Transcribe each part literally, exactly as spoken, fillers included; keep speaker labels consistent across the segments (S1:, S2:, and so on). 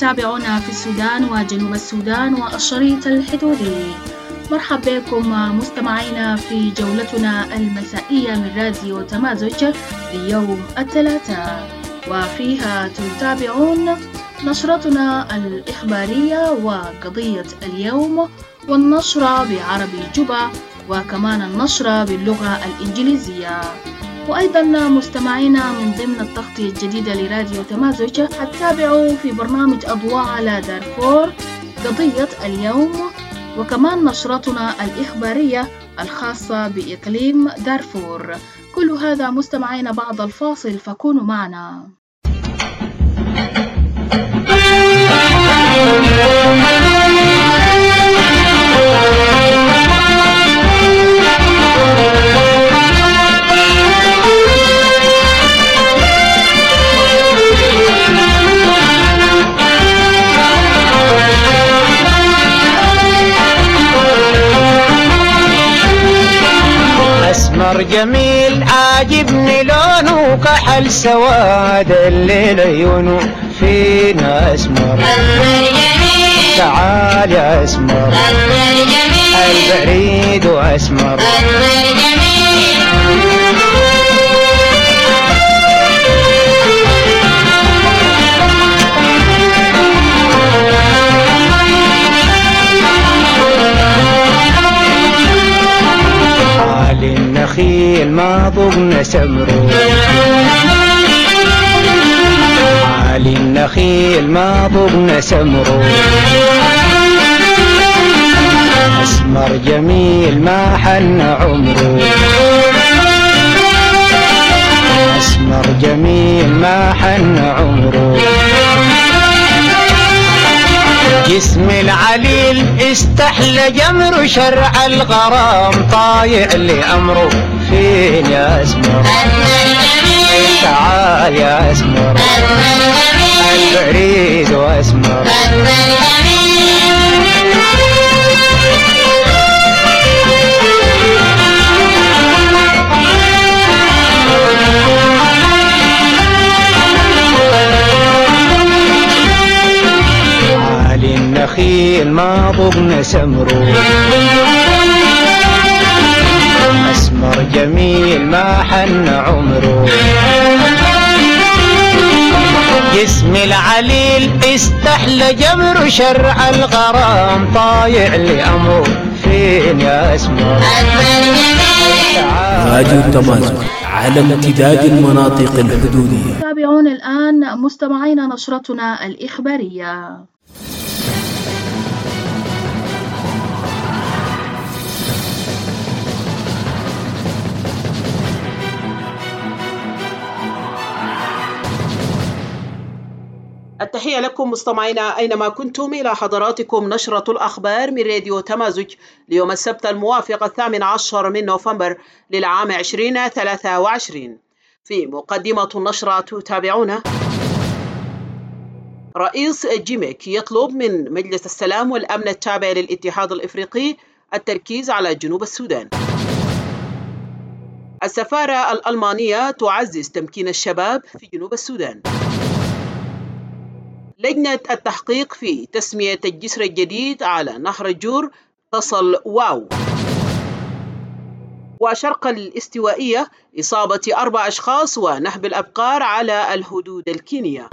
S1: التابعون في السودان وجنوب السودان والشريط الحدودي. مرحبا بكم مستمعينا في جولتنا المسائية من راديو تمازج ليوم الثلاثاء، وفيها تتابعون نشرتنا الإخبارية وقضية اليوم والنشرة بعربي جوبا، وكمان النشرة باللغة الإنجليزية. وأيضا مستمعينا من ضمن التغطية الجديدة لراديو تمازج هتتابعوا في برنامج أضواء على دارفور قضية اليوم، وكمان نشرتنا الإخبارية الخاصة بإقليم دارفور. كل هذا مستمعينا بعد الفاصل، فكونوا معنا.
S2: أسمر جميل عاجبني لونه كحل سواد الليل عيونه فينا أسمر. تعال يا أسمر البريد وأسمر. النخيل ما ضبنا سمره، عالي النخيل ما ضبنا سمره. أسمر جميل ما حن عمره، أسمر جميل ما حن عمره. جسم العليل استحلى جمر شرع الغرام طايع لأمره فين يا أسمر. تعال يا أسمر البريد وأسمر. النخيل ما ضبنا سمره، أسمر جميل ما حن عمره. جسم العليل استحلى جمر شرع الغرام طايع لأمره فين يا أسمر.
S3: راديو تمازج على امتداد المناطق الحدودية.
S1: تابعون الآن مستمعينا نشرتنا الإخبارية.
S4: التحية لكم مستمعينا أينما كنتم، إلى حضراتكم نشرة الأخبار من راديو تمازج ليوم السبت الموافق الثامن عشر من نوفمبر للعام عشرين ثلاثة وعشرين. في مقدمة النشرة تتابعون: رئيس جيميك يطلب من مجلس السلام والأمن التابع للاتحاد الإفريقي التركيز على جنوب السودان. السفارة الألمانية تعزز تمكين الشباب في جنوب السودان. لجنة التحقيق في تسمية الجسر الجديد على نهر الجور تصل واو. وشرق الاستوائية إصابة أربع أشخاص ونهب الأبقار على الحدود الكينية.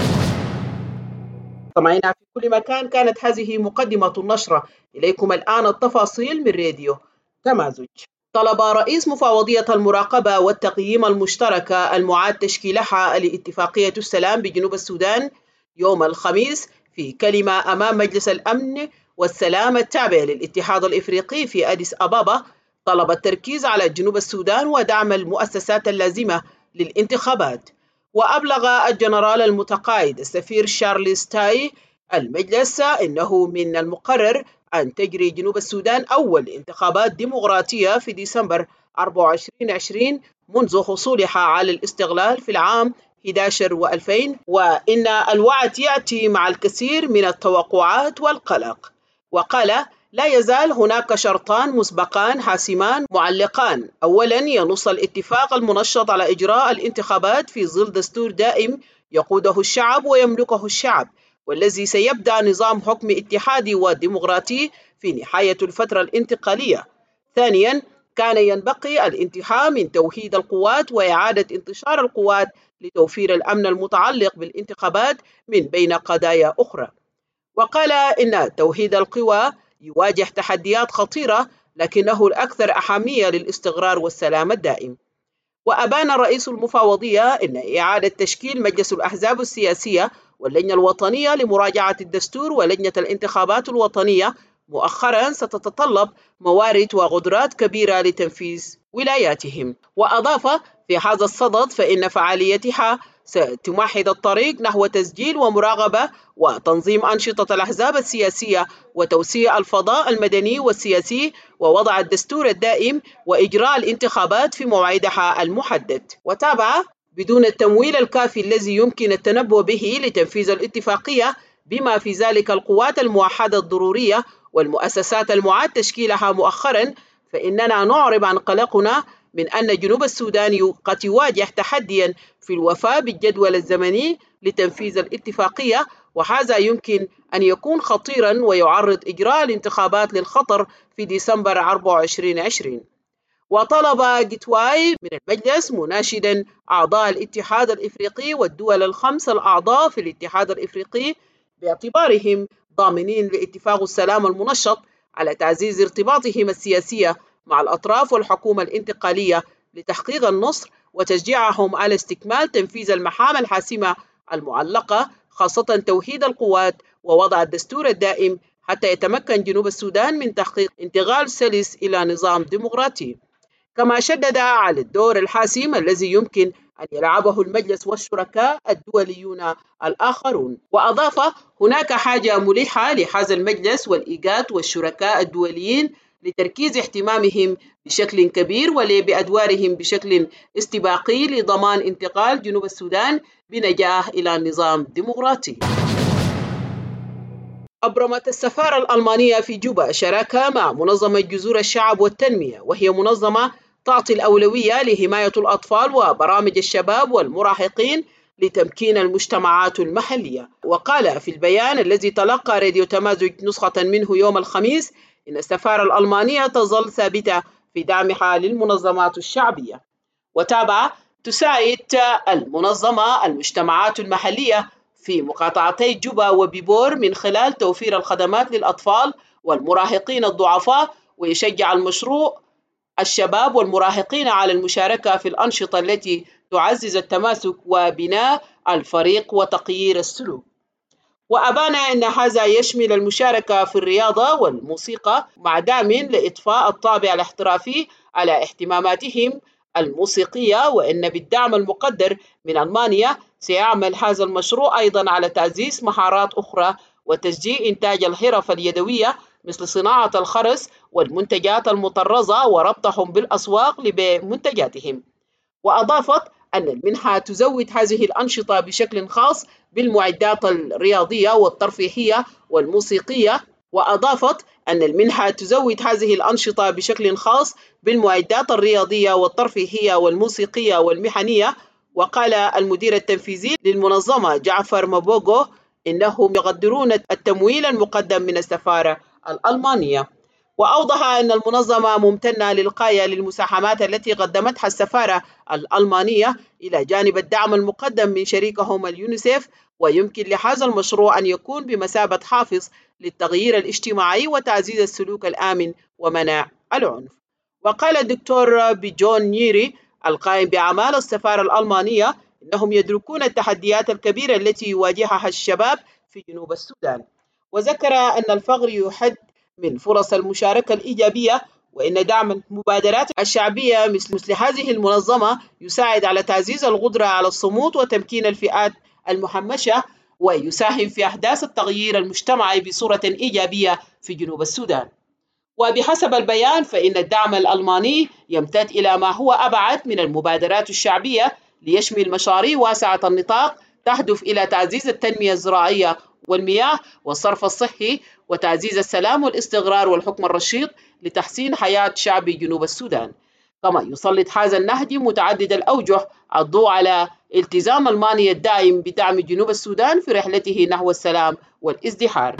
S4: سمعنا في كل مكان، كانت هذه مقدمة النشرة. إليكم الآن التفاصيل من راديو تمازج. طلب رئيس مفوضية المراقبة والتقييم المشتركة المعاد تشكيلها لاتفاقية السلام بجنوب السودان يوم الخميس في كلمة أمام مجلس الأمن والسلام التابع للاتحاد الإفريقي في أديس أبابا، طلب التركيز على جنوب السودان ودعم المؤسسات اللازمة للانتخابات. وأبلغ الجنرال المتقاعد السفير شارلز تاي المجلس إنه من المقرر أن تجري جنوب السودان أول انتخابات ديمقراطية في ديسمبر أربعة وعشرين عشرين منذ حصولها على الاستقلال في العام أحد عشر وألفين، وإن الوعد يأتي مع الكثير من التوقعات والقلق. وقال: لا يزال هناك شرطان مسبقان حاسمان معلقان. أولا، ينص الاتفاق المنشط على إجراء الانتخابات في ظل دستور دائم يقوده الشعب ويملكه الشعب، والذي سيبدأ نظام حكم اتحادي وديمقراطي في نهاية الفترة الانتقالية. ثانياً، كان ينبغي الانتهاء من توحيد القوات وإعادة انتشار القوات لتوفير الأمن المتعلق بالانتخابات من بين قضايا أخرى. وقال إن توحيد القوى يواجه تحديات خطيرة لكنه الأكثر أهمية للاستقرار والسلام الدائم. وأبان رئيس المفوضية أن إعادة تشكيل مجلس الأحزاب السياسية واللجنة الوطنية لمراجعة الدستور ولجنة الانتخابات الوطنية مؤخرا ستتطلب موارد وقدرات كبيرة لتنفيذ ولاياتهم. وأضاف في هذا الصدد فإن فعاليتها ستمهد الطريق نحو تسجيل ومراقبة وتنظيم أنشطة الأحزاب السياسية وتوسيع الفضاء المدني والسياسي ووضع الدستور الدائم وإجراء الانتخابات في موعدها المحدد. وتابع: بدون التمويل الكافي الذي يمكن التنبؤ به لتنفيذ الاتفاقية بما في ذلك القوات الموحدة الضرورية والمؤسسات المعاد تشكيلها مؤخرا، فإننا نعرب عن قلقنا من أن جنوب السودان قد يواجه تحديا في الوفاء بالجدول الزمني لتنفيذ الاتفاقية، وهذا يمكن أن يكون خطيرا ويعرض إجراء الانتخابات للخطر في ديسمبر أربعة وعشرين عشرين. وطلب جتواي من المجلس مناشدا أعضاء الاتحاد الإفريقي والدول الخمس الأعضاء في الاتحاد الإفريقي باعتبارهم ضامنين لاتفاق السلام المنشط على تعزيز ارتباطهم السياسي مع الأطراف والحكومة الانتقالية لتحقيق النصر وتشجيعهم على استكمال تنفيذ المهام الحاسمة المعلقة، خاصة توحيد القوات ووضع الدستور الدائم حتى يتمكن جنوب السودان من تحقيق انتقال سلس إلى نظام ديمقراطي. كما شدد على الدور الحاسم الذي يمكن أن يلعبه المجلس والشركاء الدوليون الآخرون. وأضاف: هناك حاجة ملحة لهذا المجلس والإيجاد والشركاء الدوليين لتركيز اهتمامهم بشكل كبير ولبأدوارهم بشكل استباقي لضمان انتقال جنوب السودان بنجاح إلى نظام ديمقراطي. أبرمت السفارة الألمانية في جوبا شراكة مع منظمة جذور الشعب والتنمية، وهي منظمة تعطي الأولوية لحماية الأطفال وبرامج الشباب والمراهقين لتمكين المجتمعات المحلية. وقال في البيان الذي تلقى راديو تمازج نسخة منه يوم الخميس إن السفارة الألمانية تظل ثابتة في دعمها للمنظمات الشعبية. وتابع: تساعد المنظمة المجتمعات المحلية في مقاطعتي جوبا وبيبور من خلال توفير الخدمات للأطفال والمراهقين الضعفاء، ويشجع المشروع الشباب والمراهقين على المشاركة في الأنشطة التي تعزز التماسك وبناء الفريق وتغيير السلوك. وأبان أن هذا يشمل المشاركة في الرياضة والموسيقى مع دعم لإضفاء الطابع الاحترافي على اهتماماتهم الموسيقية، وأن بالدعم المقدر من ألمانيا سيعمل هذا المشروع أيضا على تعزيز مهارات أخرى وتشجيع إنتاج الحرف اليدوية مثل صناعة الخرز والمنتجات المطرزة وربطهم بالأسواق لبيع منتجاتهم. وأضافت أن المنحة تزود هذه الأنشطة بشكل خاص بالمعدات الرياضية والترفيهية والموسيقية وأضافت أن المنحة تزود هذه الأنشطة بشكل خاص بالمعدات الرياضية والترفيهية والموسيقية والمهنية. وقال المدير التنفيذي للمنظمة جعفر مبوغو إنهم يقدرون التمويل المقدم من السفارة الألمانية. وأوضح أن المنظمة ممتنة للغاية للمساهمات التي قدمتها السفارة الألمانية إلى جانب الدعم المقدم من شريكهم اليونيسيف، ويمكن لهذا المشروع أن يكون بمثابة حافز للتغيير الاجتماعي وتعزيز السلوك الآمن ومنع العنف. وقال الدكتور بيجون نيري القائم بأعمال السفارة الألمانية إنهم يدركون التحديات الكبيرة التي يواجهها الشباب في جنوب السودان، وذكر أن الفقر يحد من فرص المشاركة الإيجابية، وإن دعم المبادرات الشعبية مثل مثل هذه المنظمة يساعد على تعزيز القدرة على الصمود وتمكين الفئات المهمشة، ويساهم في أحداث التغيير المجتمعي بصورة إيجابية في جنوب السودان. وبحسب البيان فإن الدعم الألماني يمتد إلى ما هو أبعد من المبادرات الشعبية ليشمل مشاريع واسعة النطاق تهدف إلى تعزيز التنمية الزراعية والمياه والصرف الصحي وتعزيز السلام والاستقرار والحكم الرشيد لتحسين حياة شعب جنوب السودان. كما يسلط هذا النهج متعدد الأوجه الضوء على التزام ألمانيا الدائم بدعم جنوب السودان في رحلته نحو السلام والازدهار.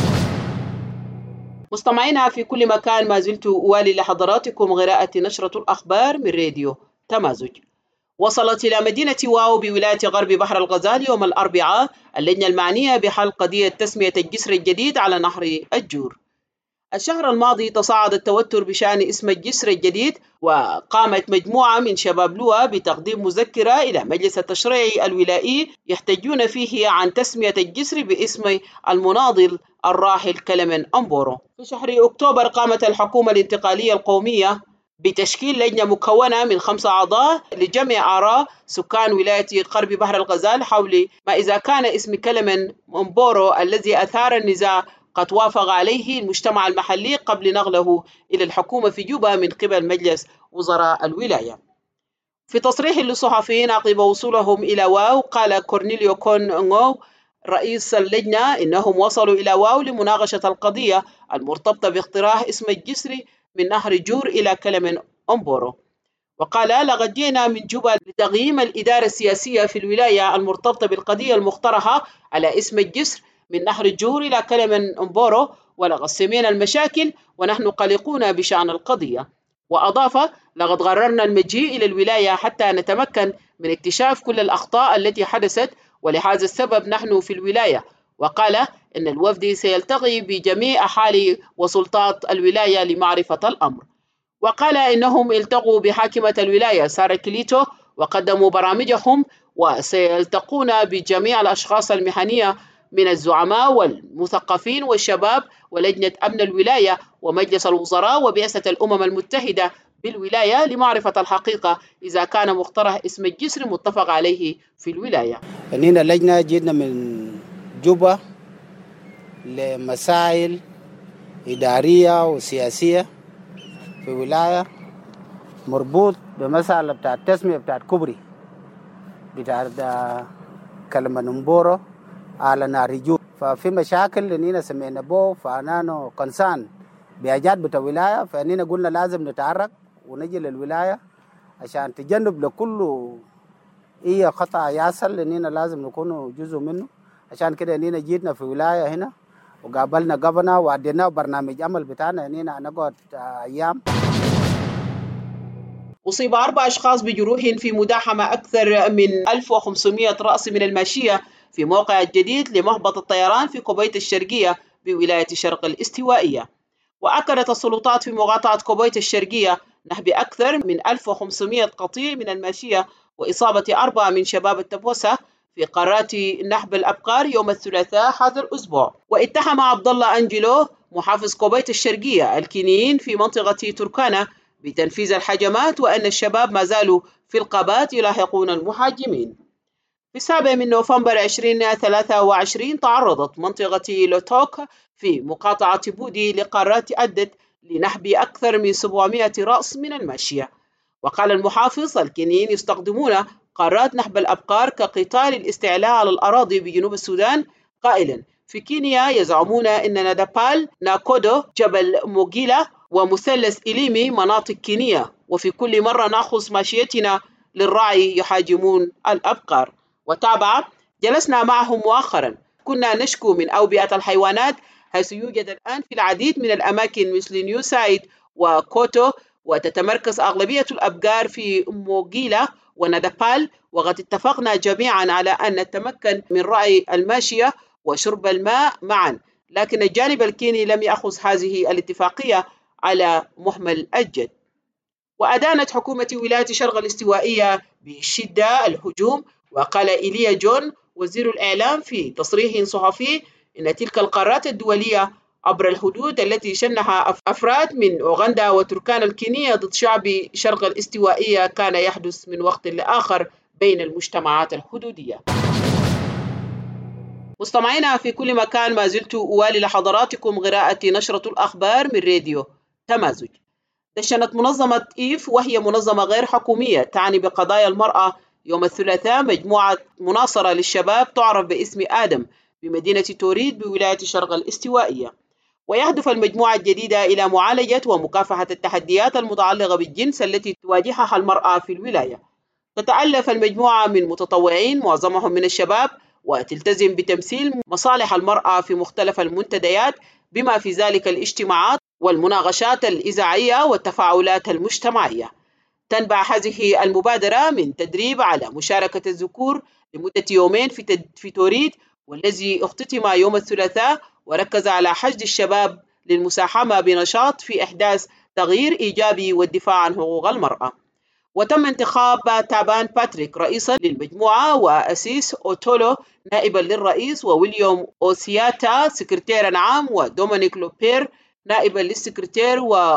S4: مستمعينا في كل مكان، ما زلت أوالي لحضراتكم قراءة نشرة الأخبار من راديو تمازج. وصلت إلى مدينة واو بولاية غرب بحر الغزال يوم الأربعاء اللجنة المعنية بحل قضية تسمية الجسر الجديد على نهر الجور. الشهر الماضي تصاعد التوتر بشأن اسم الجسر الجديد، وقامت مجموعة من شباب لوا بتقديم مذكرة إلى مجلس التشريع الولائي يحتجون فيه عن تسمية الجسر باسم المناضل الراحل كلمن أمبورو. في شهر أكتوبر قامت الحكومة الانتقالية القومية بتشكيل لجنة مكونة من خمسة أعضاء لجمع آراء سكان ولاية غرب بحر الغزال حول ما إذا كان اسم كلمن أمبورو الذي أثار النزاع قد وافق عليه المجتمع المحلي قبل نقله إلى الحكومة في جوبا من قبل مجلس وزراء الولاية. في تصريح للصحفيين عقب وصولهم إلى واو، قال كورنيليو كون نغو رئيس اللجنة إنهم وصلوا إلى واو لمناقشة القضية المرتبطة باقتراح اسم الجسر من نهر جور إلى كلمن أمبورو. وقال لقد جئنا من جوبا لتقييم الإدارة السياسية في الولاية المرتبطة بالقضية المقترحة على اسم الجسر من نهر الجور إلى كلمن أمبورو، ولقد سمعنا المشاكل ونحن قلقون بشأن القضية. وأضاف: لقد قررنا المجيء إلى الولاية حتى نتمكن من اكتشاف كل الأخطاء التي حدثت، ولهذا السبب نحن في الولاية. وقال إن الوفد سيلتقي بجميع أحالي وسلطات الولاية لمعرفة الأمر. وقال إنهم التقوا بحاكمة الولاية سارة كليتو وقدموا برامجهم، وسيلتقون بجميع الأشخاص المهنية من الزعماء والمثقفين والشباب ولجنة أمن الولاية ومجلس الوزراء وبعثة الأمم المتحدة بالولاية لمعرفة الحقيقة إذا كان مقترح اسم الجسر متفق عليه في الولاية.
S5: هنا اللجنة جينا من جوبا لمسائل إدارية وسياسية في ولاية مربوط بمسألة بتاعت التسمية بتاعت كوبري بتاعت كلمة نمبورو على نهر جور. ففي مشاكل إننا سمعنا بو فأنا كونسان بحاجات بتاع ولاية، فإننا قلنا لازم نتحرك ونجي للولاية عشان تجنب لكل إيه خطأ يحصل، إننا لازم نكون جزء منه. عشان كده إننا جيتنا في ولاية هنا وقابلنا قبنا وعدينا برنامج عمل بتاعنا إننا نقعد أيام.
S4: أصيب أربع أشخاص بجروح في مداحمة أكثر من ألف وخمسمائة رأس من الماشية في موقع الجديد لمهبط الطيران في كوبيت الشرقية بولاية شرق الاستوائية. وأكدت السلطات في مقاطعة كوبيت الشرقية نهب أكثر من ألف وخمسمائة قطيع من الماشية وإصابة أربعة من شباب التبوسة في قارات نهب الأبقار يوم الثلاثاء هذا الأسبوع. واتهم عبد الله أنجلو محافظ كوبيت الشرقية الكينيين في منطقة تركانا بتنفيذ الهجمات، وأن الشباب ما زالوا في الغابات يلاحقون المهاجمين. في السابع من نوفمبر ألفين وثلاثة وعشرين تعرضت منطقة لوتوك في مقاطعة بودي لقارات أدت لنهب أكثر من سبعمائة رأس من الماشية. وقال المحافظ الكينيين يستخدمون قارات نهب الأبقار كقتال الاستعلاء على الأراضي بجنوب السودان، قائلا: في كينيا يزعمون أن نادابال، ناكودو، جبل موغيلا ومثلث إليمي مناطق كينية، وفي كل مرة نأخذ ماشيتنا للرعي يحاجمون الأبقار. وتابع: جلسنا معهم مؤخرا، كنا نشكو من أوبئة الحيوانات حيث يوجد الآن في العديد من الأماكن مثل نيو سايد وكوتو، وتتمركز أغلبية الأبقار في موغيلا ونادابال. وقد اتفقنا جميعا على أن نتمكن من رعي الماشية وشرب الماء معا، لكن الجانب الكيني لم يأخذ هذه الاتفاقية على محمل الجد. وأدانت حكومة ولاية شرق الاستوائية بشدة الهجوم. وقال إيليا جون وزير الإعلام في تصريح صحفي إن تلك القارات الدولية عبر الحدود التي شنها أفراد من أوغندا وتركانا الكينية ضد شعب شرق الاستوائية كان يحدث من وقت لآخر بين المجتمعات الحدودية. مستمعينا في كل مكان، ما زلت أوالي لحضراتكم قراءة نشرة الأخبار من راديو تمازج. دشنت منظمة إيف، وهي منظمة غير حكومية تعني بقضايا المرأة، يوم الثلاثاء مجموعة مناصرة للشباب تعرف باسم آدم بمدينة توريد بولاية شرق الاستوائية. ويهدف المجموعة الجديدة إلى معالجة ومكافحة التحديات المتعلقة بالجنس التي تواجهها المرأة في الولاية. تتألف المجموعة من متطوعين معظمهم من الشباب، وتلتزم بتمثيل مصالح المرأة في مختلف المنتديات بما في ذلك الاجتماعات والمناقشات الإذاعية والتفاعلات المجتمعية. تنبع هذه المبادرة من تدريب على مشاركة الذكور لمدة يومين في في توريد، والذي اختتم يوم الثلاثاء، وركز على حشد الشباب للمساهمة بنشاط في إحداث تغيير إيجابي والدفاع عن حقوق المرأة. وتم انتخاب تابان باتريك رئيسا للمجموعة، وأسيس أوتولو نائبا للرئيس، وويليام أوسياتا سكرتيرا عام، ودومينيك لوبير نائبا للسكرتير،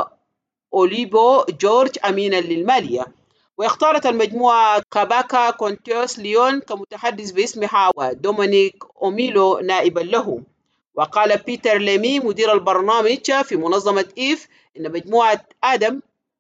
S4: وأوليبو جورج أمينا للمالية. واختارت المجموعة كاباكا كونتيوس ليون كمتحدث باسمها، ودومينيك أوميلو نائبا له. وقال بيتر ليمي مدير البرنامج في منظمة إيف إن مجموعة آدم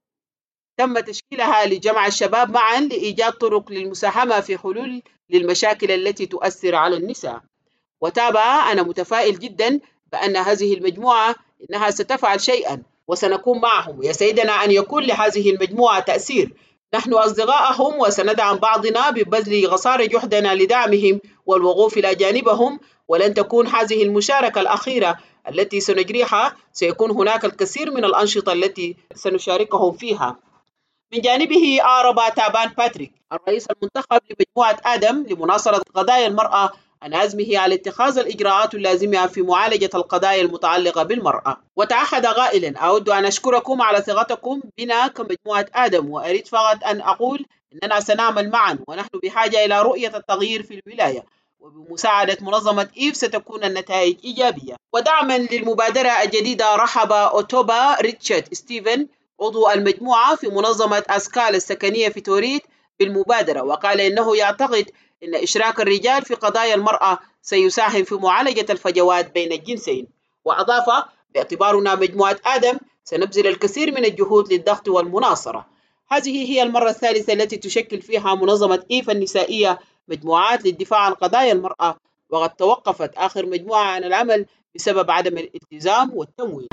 S4: تم تشكيلها لجمع الشباب معا لإيجاد طرق للمساهمة في حلول للمشاكل التي تؤثر على النساء. وتابع: أنا متفائل جدا بأن هذه المجموعة إنها ستفعل شيئا، وسنكون معهم، ويسعدنا أن يكون لهذه المجموعة تأثير. نحن أصدقائهم، وسندعم بعضنا ببذل قصارى جهدنا لدعمهم والوقوف إلى جانبهم. ولن تكون هذه المشاركة الأخيرة التي سنجريها، سيكون هناك الكثير من الأنشطة التي سنشاركهم فيها. من جانبه أعرب تابان باتريك الرئيس المنتخب لمجموعة آدم لمناصرة قضايا المرأة عن عزمه على اتخاذ الإجراءات اللازمة في معالجة القضايا المتعلقة بالمرأة، وتعهد قائلا: أود أن أشكركم على ثقتكم بنا كمجموعة آدم، وأريد فقط أن أقول أننا سنعمل معا، ونحن بحاجة إلى رؤية التغيير في الولاية، وبمساعدة منظمة إيف ستكون النتائج إيجابية. ودعما للمبادرة الجديدة، رحب أوتوبا ريتشارد ستيفن عضو المجموعة في منظمة أسكال السكنية في توريد بالمبادرة، وقال إنه يعتقد أن إشراك الرجال في قضايا المرأة سيساهم في معالجة الفجوات بين الجنسين. وأضاف: باعتبارنا مجموعة آدم سنبذل الكثير من الجهود للضغط والمناصرة. هذه هي المرة الثالثة التي تشكل فيها منظمة إيف النسائية مجموعات للدفاع عن قضايا المرأة، وقد توقفت آخر مجموعة عن العمل بسبب عدم الالتزام والتمويل.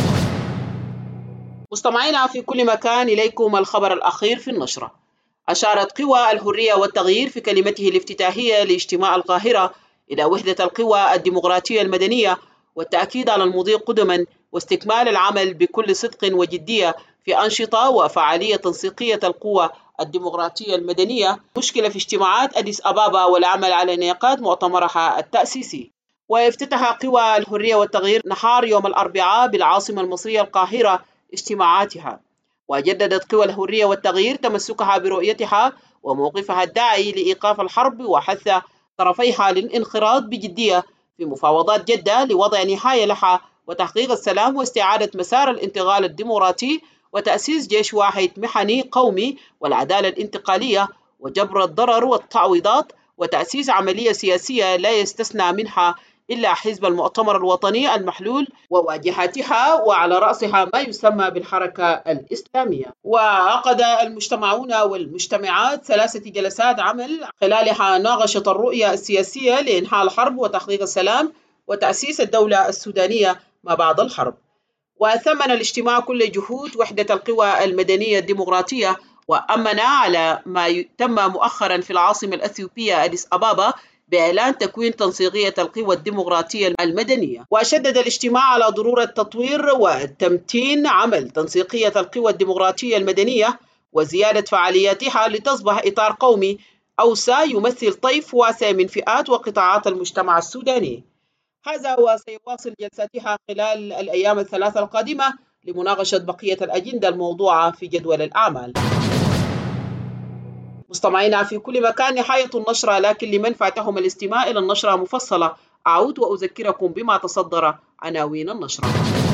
S4: مستمعينا في كل مكان، إليكم الخبر الأخير في النشرة. أشارت قوى الحرية والتغيير في كلمته الافتتاحية لاجتماع القاهرة إلى وحدة القوى الديمقراطية المدنية، والتأكيد على المضي قدما واستكمال العمل بكل صدق وجدية في أنشطة وفعالية تنسيقية القوى الديمقراطية المدنية مشكلة في اجتماعات أديس أبابا، والعمل على انعقاد مؤتمرها التأسيسي. وافتتح قوى الحرية والتغيير نهار يوم الأربعاء بالعاصمة المصرية القاهرة اجتماعاتها، وجددت قوى الحرية والتغيير تمسكها برؤيتها وموقفها الداعي لإيقاف الحرب، وحث طرفيها للانخراط بجدية في مفاوضات جدة لوضع نهاية لها وتحقيق السلام واستعادة مسار الانتقال الديمقراطي، وتأسيس جيش واحد محني قومي، والعدالة الانتقالية، وجبر الضرر والتعويضات، وتأسيس عملية سياسية لا يستثنى منها إلا حزب المؤتمر الوطني المحلول وواجهاتها، وعلى رأسها ما يسمى بالحركة الإسلامية. وعقد المجتمعون والمجتمعات ثلاثة جلسات عمل خلالها ناقشت الرؤية السياسية لإنهاء الحرب وتحقيق السلام وتأسيس الدولة السودانية ما بعد الحرب. وثمن الاجتماع كل جهود وحدة القوى المدنية الديمقراطية، وأمن على ما تم مؤخرا في العاصمة الأثيوبية أديس أبابا بإعلان تكوين تنسيقية القوى الديمقراطية المدنية. وشدد الاجتماع على ضرورة تطوير وتمتين عمل تنسيقية القوى الديمقراطية المدنية وزيادة فعالياتها لتصبح إطار قومي أوسع يمثل طيف واسع من فئات وقطاعات المجتمع السوداني. هذا وسيواصل جلساتها خلال الأيام الثلاثة القادمة لمناقشة بقية الأجندة الموضوعة في جدول الأعمال. مستمعينا في كل مكان، نهاية النشرة، لكن لمن فاتهم الاستماع إلى النشرة مفصلة أعود وأذكركم بما تصدر عناوين النشرة.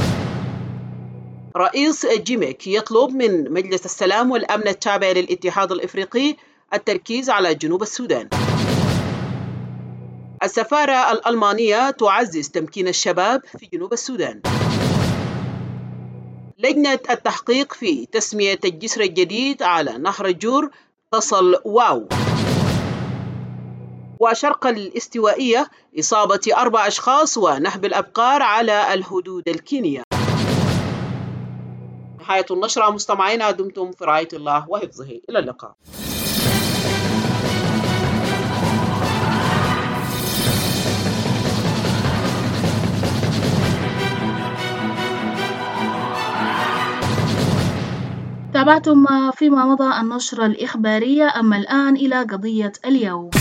S4: رئيس جيميك يطلب من مجلس السلام والأمن التابع للاتحاد الإفريقي التركيز على جنوب السودان. السفارة الألمانية تعزز تمكين الشباب في جنوب السودان. لجنة التحقيق في تسمية الجسر الجديد على نهر الجور تصل واو. وشرق الاستوائية إصابة أربع أشخاص ونهب الأبقار على الحدود الكينية. نهاية النشرة مستمعينا، دمتم في رعاية الله وحفظه، إلى اللقاء.
S1: تابعتم فيما مضى النشرة الإخبارية، أما الآن إلى قضية اليوم.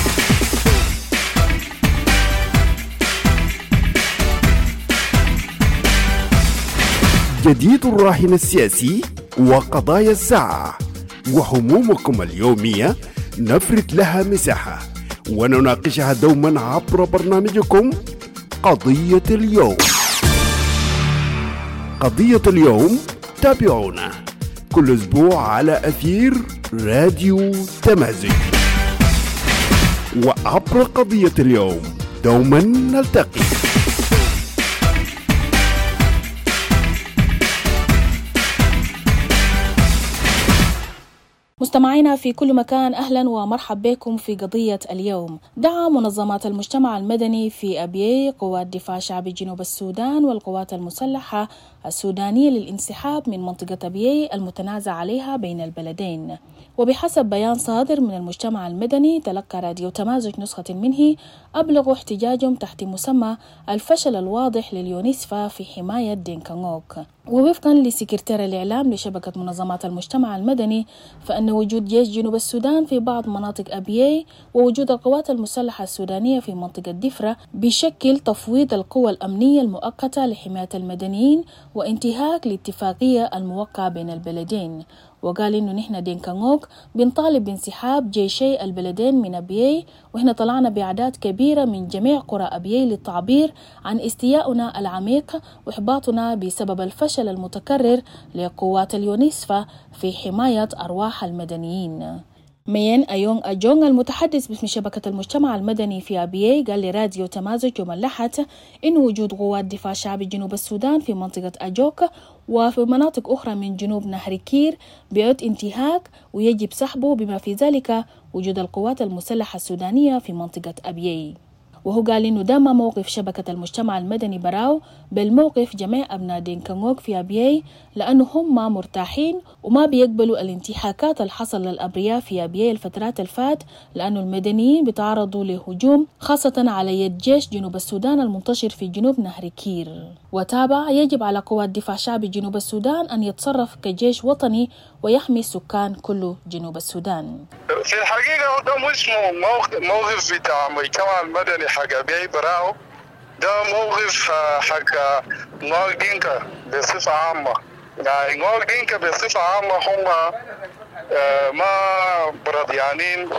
S6: جديد الراهن السياسي وقضايا الساعة وهمومكم اليومية نفرد لها مساحة ونناقشها دوما عبر برنامجكم قضية اليوم. قضية اليوم تابعونا كل أسبوع على أثير راديو تمازج، وعبر قضية اليوم دوما نلتقي.
S1: مستمعينا في كل مكان، أهلا ومرحب بكم في قضية اليوم. دعا منظمات المجتمع المدني في أبيي قوات دفاع شعبي جنوب السودان والقوات المسلحة السودانية للانسحاب من منطقة أبيي المتنازع عليها بين البلدين. وبحسب بيان صادر من المجتمع المدني، تلقى راديو تمازج نسخة منه أبلغوا احتجاجهم تحت مسمى الفشل الواضح لليونسفا في حماية دينكانغوك. ووفقا لسكرتير الإعلام لشبكة منظمات المجتمع المدني، فإن وجود جيش جنوب السودان في بعض مناطق أبيي ووجود القوات المسلحة السودانية في منطقة دفرة بيشكل تفويض القوى الأمنية المؤقتة لحماية المدنيين وانتهاك الاتفاقية الموقعة بين البلدين. وقال إنه نحن دينكانغوك بنطالب بانسحاب جيشي البلدين من أبيي، وهنا طلعنا بأعداد كبيرة من جميع قرى أبيي للتعبير عن استياؤنا العميق وإحباطنا بسبب الفشل المتكرر لقوات اليونسفا في حماية أرواح المدنيين. مين أيونغ أجونغ المتحدث باسم شبكة المجتمع المدني في أبيي قال لراديو تمازج يوم الأحد إن وجود قوات دفاع شعبي جنوب السودان في منطقة أجوك وفي مناطق أخرى من جنوب نهر كير بيعد انتهاك ويجب سحبه، بما في ذلك وجود القوات المسلحة السودانية في منطقة أبيي. وهو قال إنه ده ما موقف شبكة المجتمع المدني براو بالموقف جميع أبناء دينكانغوك في أبيي، لأنه هم ما مرتاحين وما بيقبلوا الانتهاكات اللي حصل للأبرياء في أبيي الفترات الفات، لأنه المدنيين بيتعرضوا لهجوم خاصة على يد جيش جنوب السودان المنتشر في جنوب نهر كير. وتابع يجب على قوات دفاع شعبي جنوب السودان أن يتصرف كجيش وطني ويحمي سكان كل جنوب السودان.
S7: في الحقيقة ده مش موقف بتاع المجتمع المدني حق أبيي براو، ده موقف حق نوع دينكا بصفة عامة. يعني نوع دينكا بصفة عامة هم ما برضيانين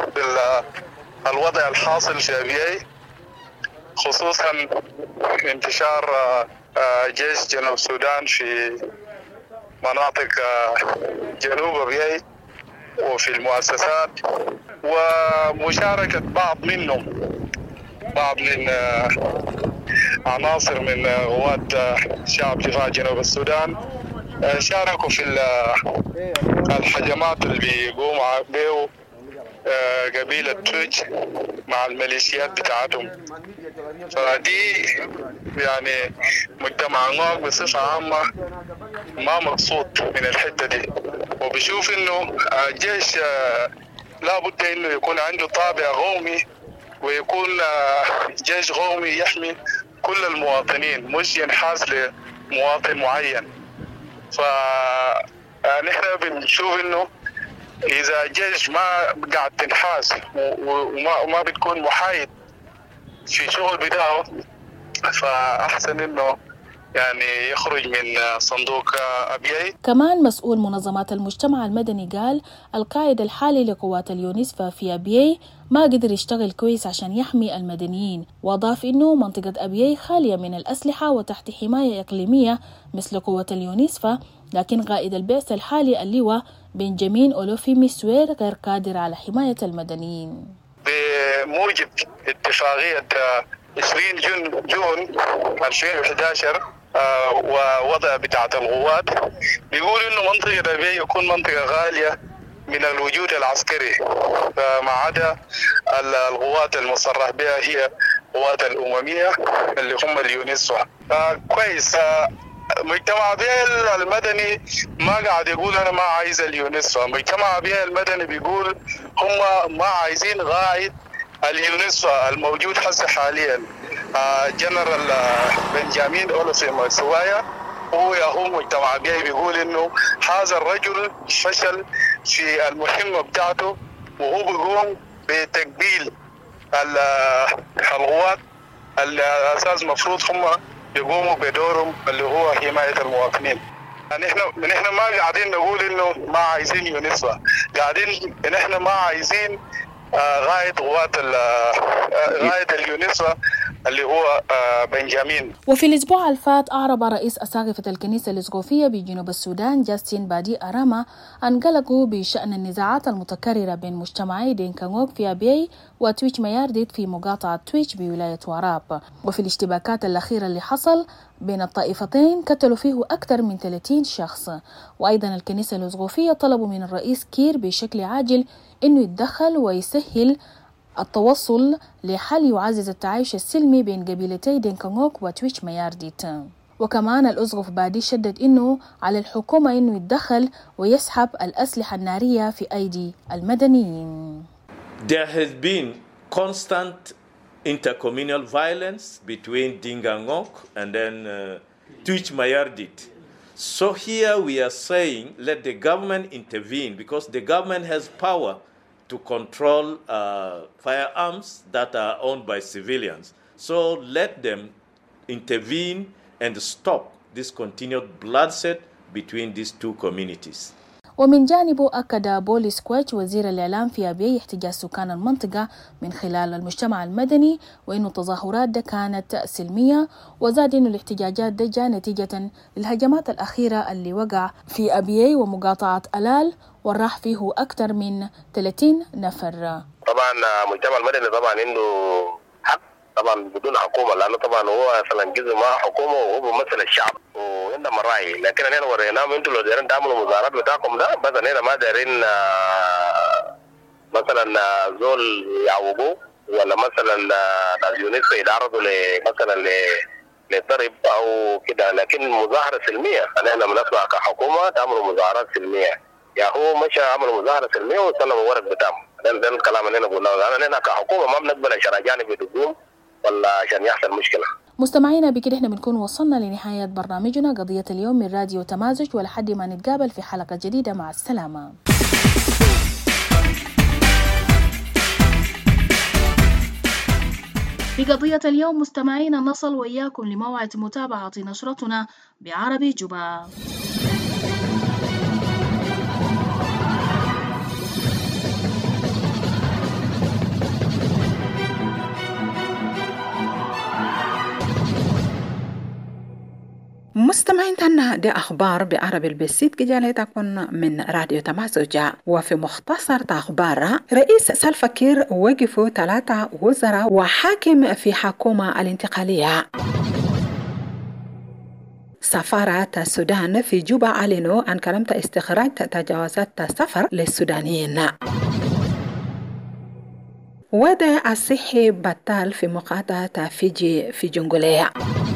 S7: بالوضع الحاصل في أبيي، خصوصا انتشار جيش جنوب السودان في مناطق جنوب أبيي وفي المؤسسات، ومشاركة بعض منهم بعض من عناصر من قوات شعب دفاع جنوب السودان شاركوا في الحجمات اللي بيقوم بيه قبيلة توج مع الميليشيات بتاعتهم. فدي يعني مجتمع نوع بصفة عامة ما مقصود من الحتة دي، وبيشوف انه الجيش لابد انه يكون عنده طابع قومي ويكون جيش قومي يحمي كل المواطنين، مش ينحاز لمواطن معين. فنحن بنشوف انه اذا الجيش ما قاعد تنحاز وما وما بتكون محايد في شغل بتاعه، فاحسن انه يعني يخرج من صندوق أبيي.
S1: كمان مسؤول منظمات المجتمع المدني قال القائد الحالي لقوات اليونسفا في أبيي ما قدر يشتغل كويس عشان يحمي المدنيين، وأضاف إنه منطقة أبيي خالية من الأسلحة وتحت حماية إقليمية مثل قوة اليونسفا، لكن قائد البعثة الحالي اللواء بنجامين أولوفي ميسوير غير قادر على حماية المدنيين.
S7: بموجب اتفاقية عشرين جون جون ألفين وإحدى عشر آه ووضع بتاعة القوات بيقول إنه منطقة أبيي يكون منطقة غالية من الوجود العسكري، فما عدا القوات المصرح بها هي القوات الأممية اللي هم اليونسوا. آه كويس. آه مجتمع بيها المدني ما قاعد يقول أنا ما عايز اليونسوا، مجتمع بيها المدني بيقول هم ما عايزين غاية اليونسوا الموجود هسه حاليا. آه جنرال بنجامين أولوفيم سوايا هو هو مجتمع بيها بيقول إنه هذا الرجل فشل في المهمة بتاعته، وهو بيقوم بتقبيل القوات الأساس مفروض هم يقوموا بدورهم اللي هو حماية المواطنين. يعني احنا نحن ما قاعدين نقول انه ما عايزين يونسوا، قاعدين نحن ما عايزين غاية قوات غاية اليونسوا اللي هو بنجامين.
S1: وفي الأسبوع الفات أعرب رئيس أساقفة الكنيسة الإسقوفية بجنوب السودان جاستين بادي أراما أن قلقوا بشأن النزاعات المتكررة بين مجتمعي دينكانغوك في أبيي وتويتش ميارديت في مقاطعة تويتش بولاية واراب. وفي الاشتباكات الأخيرة اللي حصل بين الطائفتين قتلوا فيه أكثر من ثلاثين شخص. وأيضا الكنيسة الإسقوفية طلبوا من الرئيس كير بشكل عاجل إنه يتدخل ويسهل التوصل لحل يعزز التعايش السلمي بين قبيلتي دينكانغوك وتويتش ميارديت. وكمان الأسقف بادي شدد إنه على الحكومة إنه يتدخل ويسحب الأسلحة النارية في أيدي المدنيين.
S8: There has been constant intercommunal violence between Dingangok and then uh, Twitch Mayardit. So here we are saying let the government intervene because the government has power to control uh, firearms that are owned by civilians. So let them intervene and stop this continued bloodshed between these two communities.
S1: ومن جانبه أكد بوليس كويتش وزير الإعلام في أبيي احتجاج سكان المنطقة من خلال المجتمع المدني وإنه التظاهرات ده كانت سلمية، وزاد إنه الاحتجاجات ده جاء نتيجة للهجمات الأخيرة اللي وقع في أبيي ومقاطعة ألال وراح فيه أكثر من ثلاثين نفر.
S9: طبعا المجتمع المدني طبعا عنده حق طبعا بدون حكومة، لأنه طبعا هو أصلا جزء ما حكومة وهو بيمثل الشعب وعندما رأي، لكن أنا وريناهم أنتوا لو دايرين تعملوا مظاهرات بتاعكم ده بس أنا ما دايرين مثلا زول يعوقوا ولا مثلا اليونسوا يتعرضوا مثلا لضرب أو كده، لكن مظاهرة سلمية أنا بنطلع كحكومة تعملوا مظاهرات سلمية. يا هو مش عملوا مظاهرة سلمية وسلموا ورق بتاعهم. ده ده الكلام اللي أنا قلناه، أنا كحكومة ما بنقبل عشان أجانب يدقون ولا عشان يحصل مشكلة.
S1: مستمعينا بكده احنا بنكون وصلنا لنهاية برنامجنا قضية اليوم من راديو تمازج، ولحد ما نتقابل في حلقة جديدة مع السلامة. في قضية اليوم مستمعينا نصل وإياكم لموعد متابعة نشرتنا بعربي جوبا.
S10: مستمعين تنا دي أخبار بعربي البسيط كجالي تكون من راديو تمازوجا. وفي مختصر أخبار رئيس سلفا كير وقفوا ثلاثة وزراء وحاكم في حكومة الانتقالية. سفارة السودان في جوبا أعلنوا عن كلمة استخراج تجاوزات السفر للسودانيين. وضع الصحي بطال في مقاطعة فيجي في جنغولية.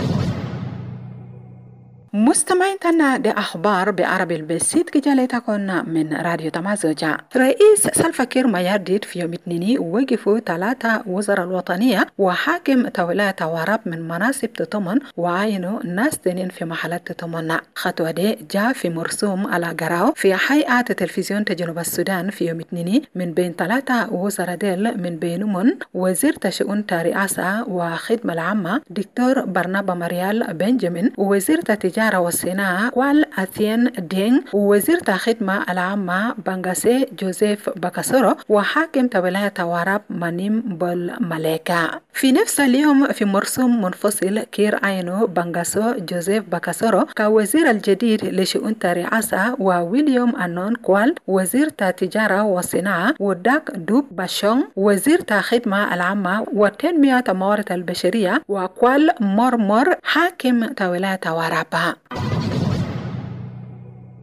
S10: مستمعين تنا دي أخبار بعربي البسيط كجالي تكون من راديو تمازوجا. رئيس سلفا كير ميارديت في يوم اثنين وقفوا ثلاثة وزراء الوطنية وحاكم ولاية واراب من مناصب تطمن وعينوا ناس تنين في محلات تطمن. خطوة دي جاء في مرسوم على قراو في حيئة تلفزيون جنوب السودان في يوم اثنين من بين ثلاثة وزراء ديل من بينهم وزير تشؤون الرئاسة وخدمة العامة دكتور برنابا مريال بنجامين، ووزير التجارة والصناعة كوال أثين دين، ووزير الخدمة العامة بانغاسي جوزيف باكاسورو، وحاكم ولاية واراب منيم بول ملاكا. في نفس اليوم في مرسوم منفصل كير عينو بانغاسو جوزيف باكاسورو كوزير الجديد لشؤون الرئاسة، وويليام أنون كوال وزير التجارة والصناعة، وداك دوب باشون وزير الخدمة العامة وتنمية الموارد البشرية، وكوال مرمر حاكم ولاية واراب.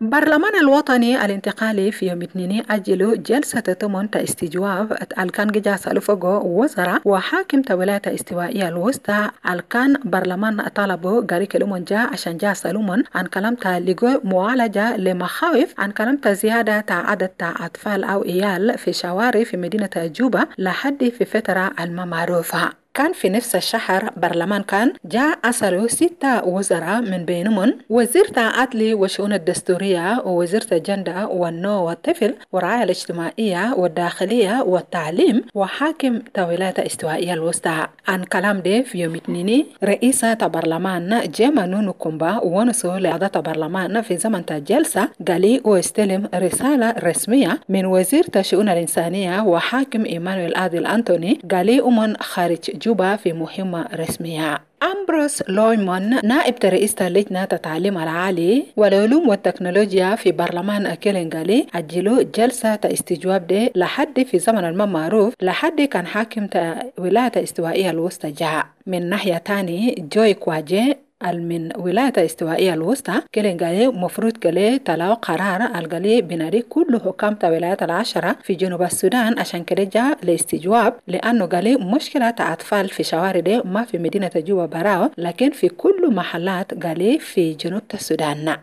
S10: برلمان الوطني الانتقالي في يوم اثنين أجلوا جلسة تمن استجواب الكان جاس الفوجو وزراء وحاكم ولاية استوائية الوسطى الكان برلمان طلبوا قريك الأمن جاء عشان جاس الأمن عن كلامته لقوا معالجة لمخاوف عن كلامته زيادة عدد أطفال أو إيال في شوارع في مدينة جوبا لحد في فترة المعروفة. كان في نفس الشهر برلمان كان جاء أصلوا ستة وزراء من بينهم وزيرة العدل والشؤون الدستورية ووزيرة الجندة والنو والطفل والرعاية الاجتماعية والداخلية والتعليم وحاكم ولاية استوائية الوسطى. عن كلام ده في يوم اثنين رئيسة برلمان جيما نونو كومبا ونسو لأعضاء برلمان في زمن الجلسة قالي واستلم رسالة رسمية من وزيرة الشؤون الإنسانية وحاكم إيمانويل عادل أنتوني قالي أمن خارج جوبا في مهمة رسمية. أمبروس لويمون نائب رئيس لجنة التعليم العالي والعلوم والتكنولوجيا في برلمان أكيلنغالي أجلوا جلسة استجواب دي لحد في زمن المعروف لحد كان حاكم ولاية استوائية الوسطى جاء. من ناحية تاني جوي كواجي من ولاية استوائية الوسطى كلين قالي مفروض قالي تلاو قرار القالي بناري كل حكام ولايات العشرة في جنوب السودان عشان كده جاء لاستجواب لأنه قالي مشكلة أطفال في شوارع دي ما في مدينة جوبا براو لكن في كل محلات قالي في جنوب السودان.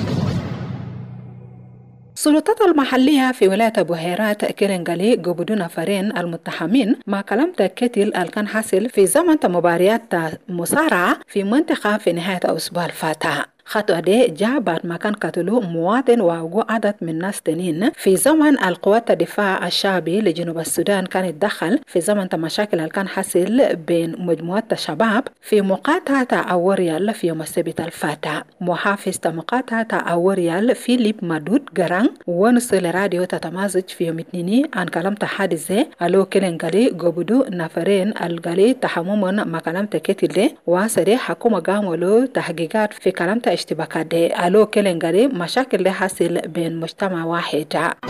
S10: السلطات المحلية في ولاية بوهيرات كيرنغالي قبضوا نفرين المتهمين مع كلام تكتل الكان حاصل في زمن مباريات مصارعة في منطقة في نهاية الأسبوع الفاتح. خطوة دي جاء بعد ما كان قتلوا مواطن ووقوع عدد من ناس تانيين في زمن القوات الدفاع الشعبي لجنوب السودان كان يتدخل في زمن مشاكل اللي كان حاصل بين مجموعة الشباب في مقاطعة أوريال في يوم السبت الفاتح. محافظ مقاطعة أوريال فيليب مادود جران ونصل راديو تتمازج في يوم اثنين عن كلام حادثة ألو كيلنغالي قبضوا نفرين الغالي تحمم ما كلام تكتل واسري حكومة قاموا تحقيقات في كلام اشتباكات دي ألو كيلنغالي مشاكل دي حاصل بين مجتمع واحد.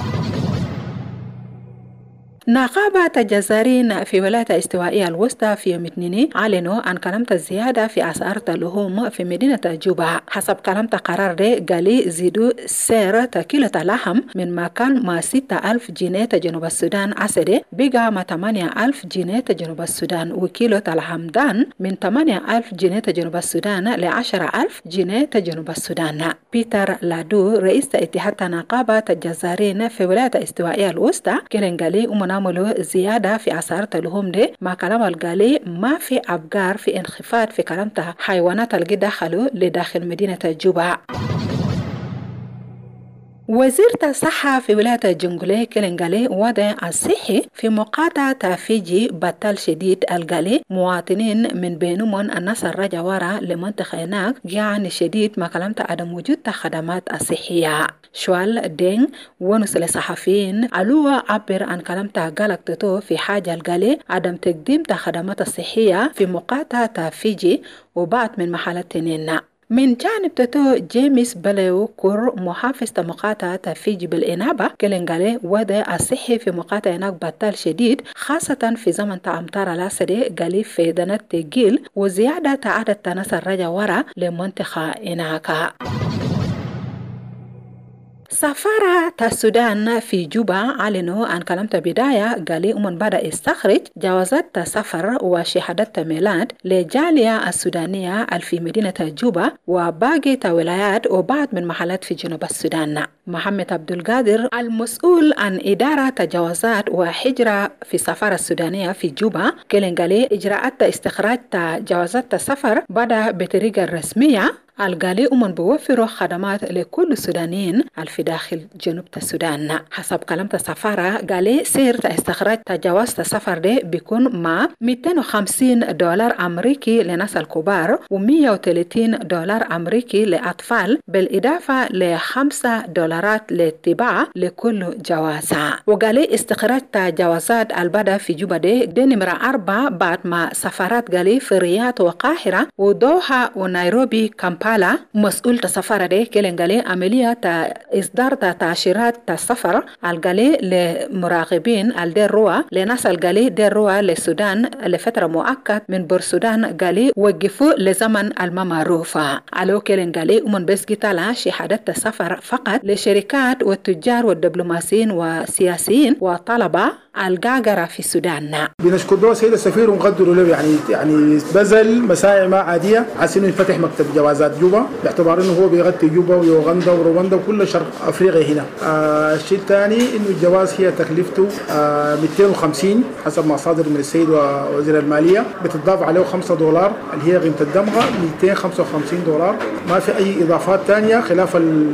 S10: نقابة الجزارين في ولاية استوائية الوسطى في يوم اثنين أعلنوا عن كلمة الزيادة في أسعار اللحوم في مدينة جوبا. حسب كلمة قرار ده قالي زيدوا سعر كيلو اللحم من مكان ما ستة ألف جنيه جنوب السودان أسدي بقى ما ثمانية ألف جنيه جنوب السودان وكيلو الحمدان من ثمانية ألف جنيه جنوب السودان لعشرة ألف جنيه جنوب السودان. بيتر لادو رئيس اتحاد نقابة الجزارين في ولاية استوائية الوسطى كان قالي أمنا عملوا زيادة في أسعار اللحوم دي مع كلام القالي ما في أبقار في انخفاض في كلامتها حيوانات اللي دخلوا لداخل مدينة جوبا. وزيرة الصحة في ولاية الجنجولي كيلنغالي وضع الصحي في مقاطعة فيجي بطل شديد القالي مواطنين من بينهم الناس الرجع ورا لمنطقة هناك يعني شديد ما كلمت عدم وجود خدمات الصحية. شوال دين ونسل الصحفيين علوة عبر عن كلمتها قالك تتو في حاجة القالي عدم تقديم خدمات الصحية في مقاطعة فيجي وبعض من محلات تنين. من جانب تتو جيمس بليو كور محافظ مقاطعة فيجي بالإنابة كيلنغالي وضع الصحي في مقاطعة هناك بطال شديد خاصة في زمن أمطار الأسدي قالي في دنات تجيل وزيادة عدد ناس الرجع ورا لمنطقة هناك. سفارة السودان في جوبا أعلنوا عن كلمة بداية قالي أمن بدأ يستخرج جوازات سفر وشهادات ميلاد لجالية السودانية في مدينة جوبا وباقي ولايات وبعض من محلات في جنوب السودان. محمد عبد القادر المسؤول عن إدارة جوازات وحجرة في السفارة السودانية في جوبا كيلنغالي إجراءات استخراج جوازات السفر بدأ بطريقة رسمية القالي أمن بوفروا خدمات لكل السودانيين في داخل جنوب السودان. حسب كلمة السفارة قالي سير استخراج جواز السفر ده بيكون مع مئتين وخمسين دولار أمريكي لناس الكبار ومئة وثلاثين دولار أمريكي لأطفال بالإضافة لخمسة دولارات للطباعة لكل جواز. وقالي استخراج جوازات البدا في جوبا ده دي نمرة أربعة بعد ما سفارات قالي في رياض وقاهرة ودوحة ونيروبي كامبالا قال مسؤول السفارة دي كيلنغالي عملية تا إصدار تا تأشيرات السفر الغالي لمراقبين الدروا لناس الغالي دروا للسودان لفترة مؤقت من بورسودان غالي وقفوا لزمن المعروف. على كيلنغالي ومن بس قتالا شهادة السفر فقط لشركات والتجار والدبلوماسيين والسياسيين وطلبة القاقرة في السودان.
S11: بنشكر له سيد السفير ونقدر له يعني يعني بذل مساعي ما عادية عشان ينفتح مكتب جوازات جوبا باعتبار انه هو بيغطي جوبا ويوغندا ورواندا وكل شرق افريقيا هنا. آه الشيء الثاني انه الجواز هي تكلفته آه مئتين وخمسين حسب ما صادر من السيد وزير المالية، بتضاف عليه خمسة دولار اللي هي قيمة الدمغة مئتين وخمسة وخمسين دولار، ما في اي اضافات ثانية خلاف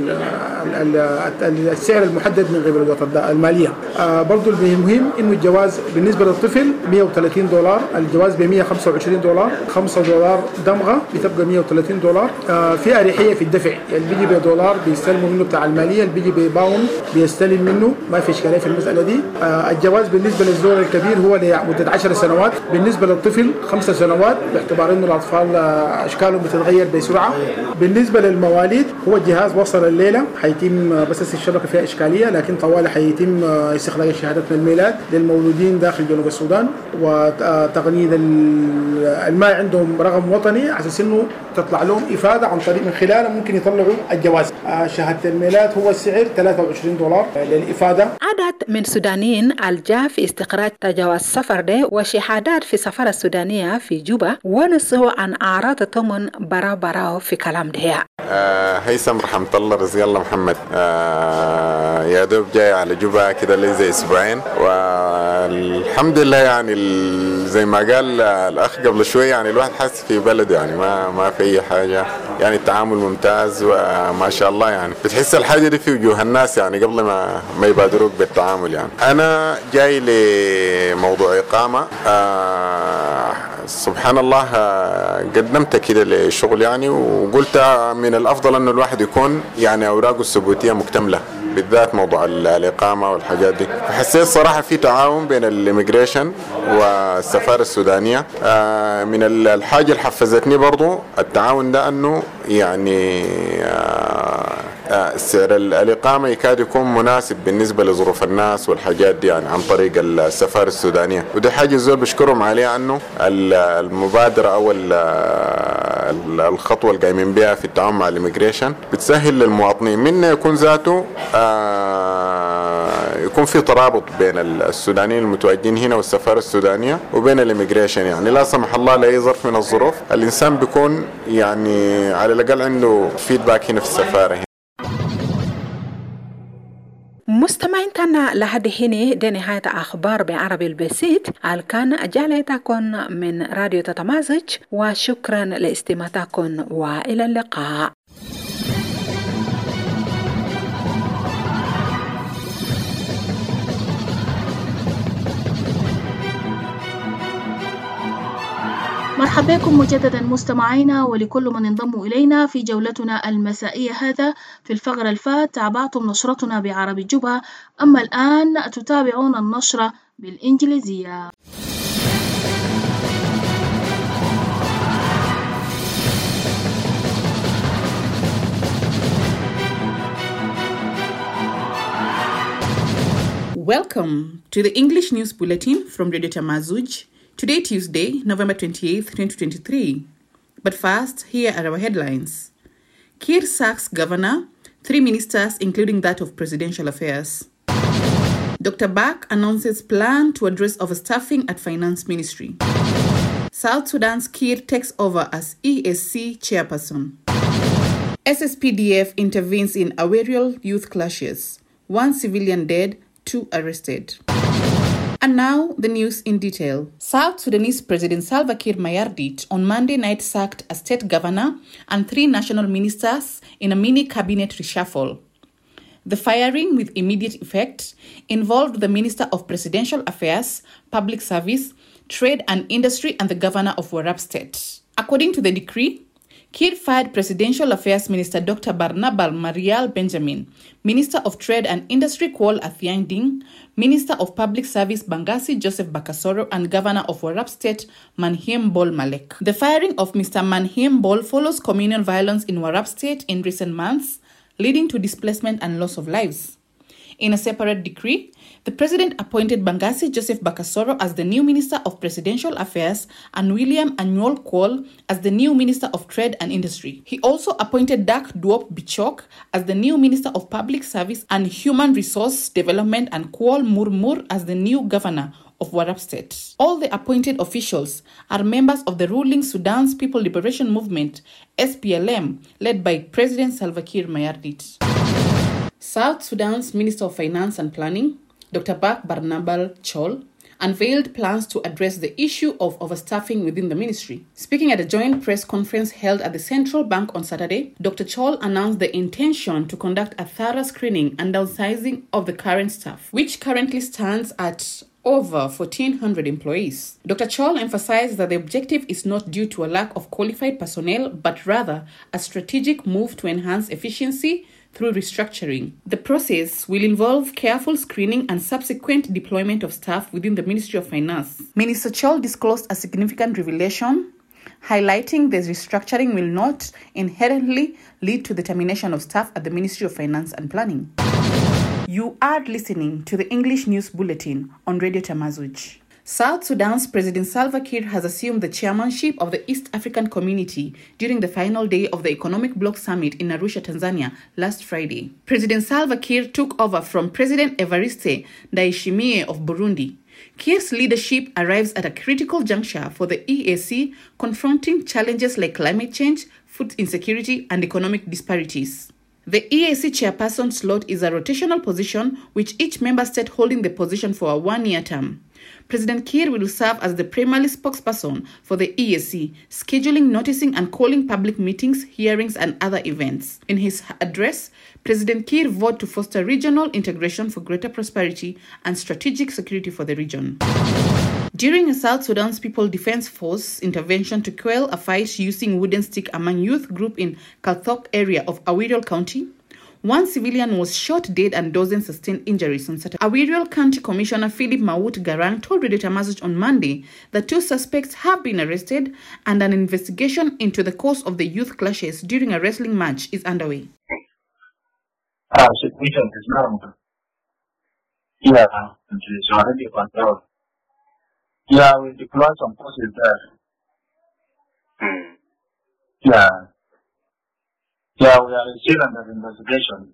S11: السعر المحدد من قبل الوزارة المالية. آه برضو المهم انه الجواز بالنسبه للطفل مئة وثلاثين دولار، الجواز ب مئة وخمسة وعشرين دولار، خمسة دولار دمغه بتبقى مئة وثلاثين دولار. آه في اريحيه في الدفع، يعني بيجي بدولار بيستلموا منه بتاع الماليه، اللي بيجي بباوند بيستلم منه، ما في اشكاليه في المساله دي. آه الجواز بالنسبه للزوج الكبير هو لمده عشر سنوات، بالنسبه للطفل خمس سنوات باعتبار انه الاطفال آه اشكالهم بتتغير بسرعه. بالنسبه للمواليد هو الجهاز وصل الليله حيتم بس الشبكه فيها اشكاليه، لكن طوال حيتم آه استخراج شهادات الميلاد للمولودين داخل جنوب السودان وتقنين الماء عندهم رقم وطني على اساس انه تطلع لهم افاده عن طريق من خلاله ممكن يطلعوا الجواز. شهاده الميلاد هو السعر ثلاثة وعشرين دولار للافاده.
S10: عدد من سودانيين الجاء في استخراج تجاوز سفر ده وشهادات في السفاره السودانيه في جوبا ونصوا عن اعراض الثمن برا برا في كلام ده.
S12: آه هيثم رحمة الله رزق الله محمد. آه يا دوب جاي على جوبا كده لي زي اسبوعين، والحمد لله يعني زي ما قال الاخ قبل شوي يعني الواحد حاسس في بلده، يعني ما ما في اي حاجه، يعني التعامل ممتاز وما شاء الله، يعني بتحس الحاجه دي في وجوه الناس يعني قبل ما ما يبادروك بالتعامل. يعني انا جاي لموضوع اقامه. آه سبحان الله قدمت كده لشغل يعني، وقلت من الافضل انه الواحد يكون يعني اوراقه الثبوتيه مكتمله، بالذات موضوع الإقامة والحاجات دي. فحسيت صراحة في تعاون بين الإميجريشن والسفارة السودانية. من الحاجة اللي حفزتني برضو التعاون ده أنه يعني سعر الإقامة يكاد يكون مناسب بالنسبة لظروف الناس والحاجات دي، يعني عن طريق السفارة السودانية، ودي حاجة زول بشكرهم عليها أنه المبادرة أو الخطوة اللي قايمين بها في التعاون مع الإميجريشن بتسهل للمواطنين منه يكون ذاته آه يكون في ترابط بين السودانيين المتواجدين هنا والسفارة السودانية وبين الإميجريشن. يعني لا سمح الله لأي ظرف من الظروف الإنسان بيكون يعني على الأقل عنده فيدباك هنا في السفارة هنا.
S10: مستمعين تنا لحد هنا دي نهاية أخبار بعربي البسيط. كان جاليتكم من راديو تتمازج، وشكرا لاستماعتكم وإلى اللقاء.
S1: مرحبا بكم مجددا مستمعينا ولكل من انضموا إلينا في جولتنا المسائية. هذا في الفقرة الفات تابعتم نشرتنا بعربي جوبا، أما الآن تتابعون النشرة بالإنجليزية.
S13: Welcome to the English News Bulletin from Radio Tamazuj. Today, Tuesday, November twenty-eighth, twenty twenty-three. But first, here are our headlines. Kir sacks governor, three ministers, including that of presidential affairs. Doctor Bak announces plan to address overstaffing at finance ministry. South Sudan's Kir takes over as E S C chairperson. S S P D F intervenes in Awerial youth clashes. One civilian dead, two arrested. And now, the news in detail. South Sudanese President Salva Kiir Mayardit on Monday night sacked a state governor and three national ministers in a mini cabinet reshuffle. The firing, with immediate effect, involved the Minister of Presidential Affairs, Public Service, Trade and Industry and the governor of Warrap State. According to the decree, Kiir fired Presidential Affairs Minister Doctor Barnabal Marial Benjamin, Minister of Trade and Industry Kual Athiang Ding, Minister of Public Service Bangasi Joseph Bakasoro, and Governor of Warrap State Manhiem Bol Malek. The firing of Mister Manhiem Bol follows communal violence in Warrap State in recent months, leading to displacement and loss of lives. In a separate decree, the President appointed Bangasi Joseph Bakasoro as the new Minister of Presidential Affairs and William Anyol Kual as the new Minister of Trade and Industry. He also appointed Dak Duop Bichok as the new Minister of Public Service and Human Resource Development and Kual Murmur as the new Governor of Warrap State. All the appointed officials are members of the ruling Sudan's People Liberation Movement, S P L M, led by President Salva Kiir Mayardit. South Sudan's Minister of Finance and Planning, Doctor Bak Barnabal Chol, unveiled plans to address the issue of overstaffing within the ministry. Speaking at a joint press conference held at the Central Bank on Saturday, Doctor Chol announced the intention to conduct a thorough screening and downsizing of the current staff, which currently stands at over fourteen hundred employees. Doctor Chol emphasized that the objective is not due to a lack of qualified personnel, but rather a strategic move to enhance efficiency through restructuring. The process will involve careful screening and subsequent deployment of staff within the Ministry of Finance. Minister Chol disclosed a significant revelation, highlighting that restructuring will not inherently lead to the termination of staff at the Ministry of Finance and Planning. You are listening to the English News Bulletin on Radio Tamazuj. South Sudan's President Salva Kiir has assumed the chairmanship of the East African Community during the final day of the Economic Bloc Summit in Arusha, Tanzania, last Friday. President Salva Kiir took over from President Evariste Ndayishimiye of Burundi. Kiir's leadership arrives at a critical juncture for the E A C, confronting challenges like climate change, food insecurity, and economic disparities. The E A C chairperson slot is a rotational position, which each member state holding the position for a one-year term. President Kiir will serve as the primary spokesperson for the E A C, scheduling, noticing, and calling public meetings, hearings, and other events. In his address, President Kiir vowed to foster regional integration for greater prosperity and strategic security for the region. During a South Sudan's People Defense Force intervention to quell a fight using wooden stick among youth group in Kalthop area of Awiriol County, one civilian was shot dead and dozens sustained injuries on Saturday. Awiriol County Commissioner Philip Maut Garang told Radio Tamazuj on Monday that two suspects have been arrested and an investigation into the cause of the youth clashes during a wrestling match is underway.
S14: Our situation is normal. Yeah, it is already controlled. Yeah, we deploy some forces there. Hmm. Yeah. Yeah, we are still under investigation.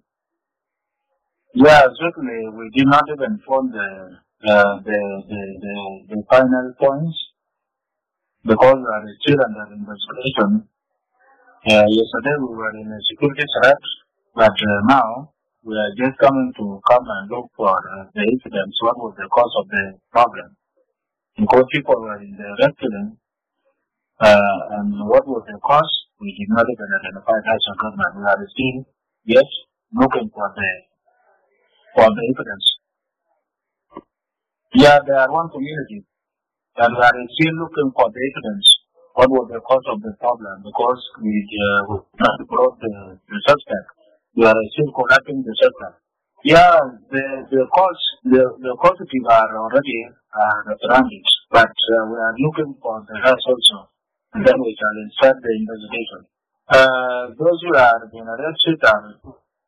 S14: Yeah, certainly we did not even form the uh, the, the the the final points because we are still under investigation. Uh, yesterday we were in a security threat, but uh, now we are just coming to come and look for uh, the incidents. What was the cause of the problem? Because people were in the restaurant, uh, and what was the cause, we did not even identify as a government. We are still yet looking for the for the evidence. Yeah, they are one community, and we are still looking for the evidence. What was the cause of the problem? Because we uh, we not brought the, the suspect. We are still collecting the suspect. Yeah, the the cause the the causative are already uh, surrounded, but uh, we are looking for the rest also, and then we shall start the investigation. Uh, those who are being arrested are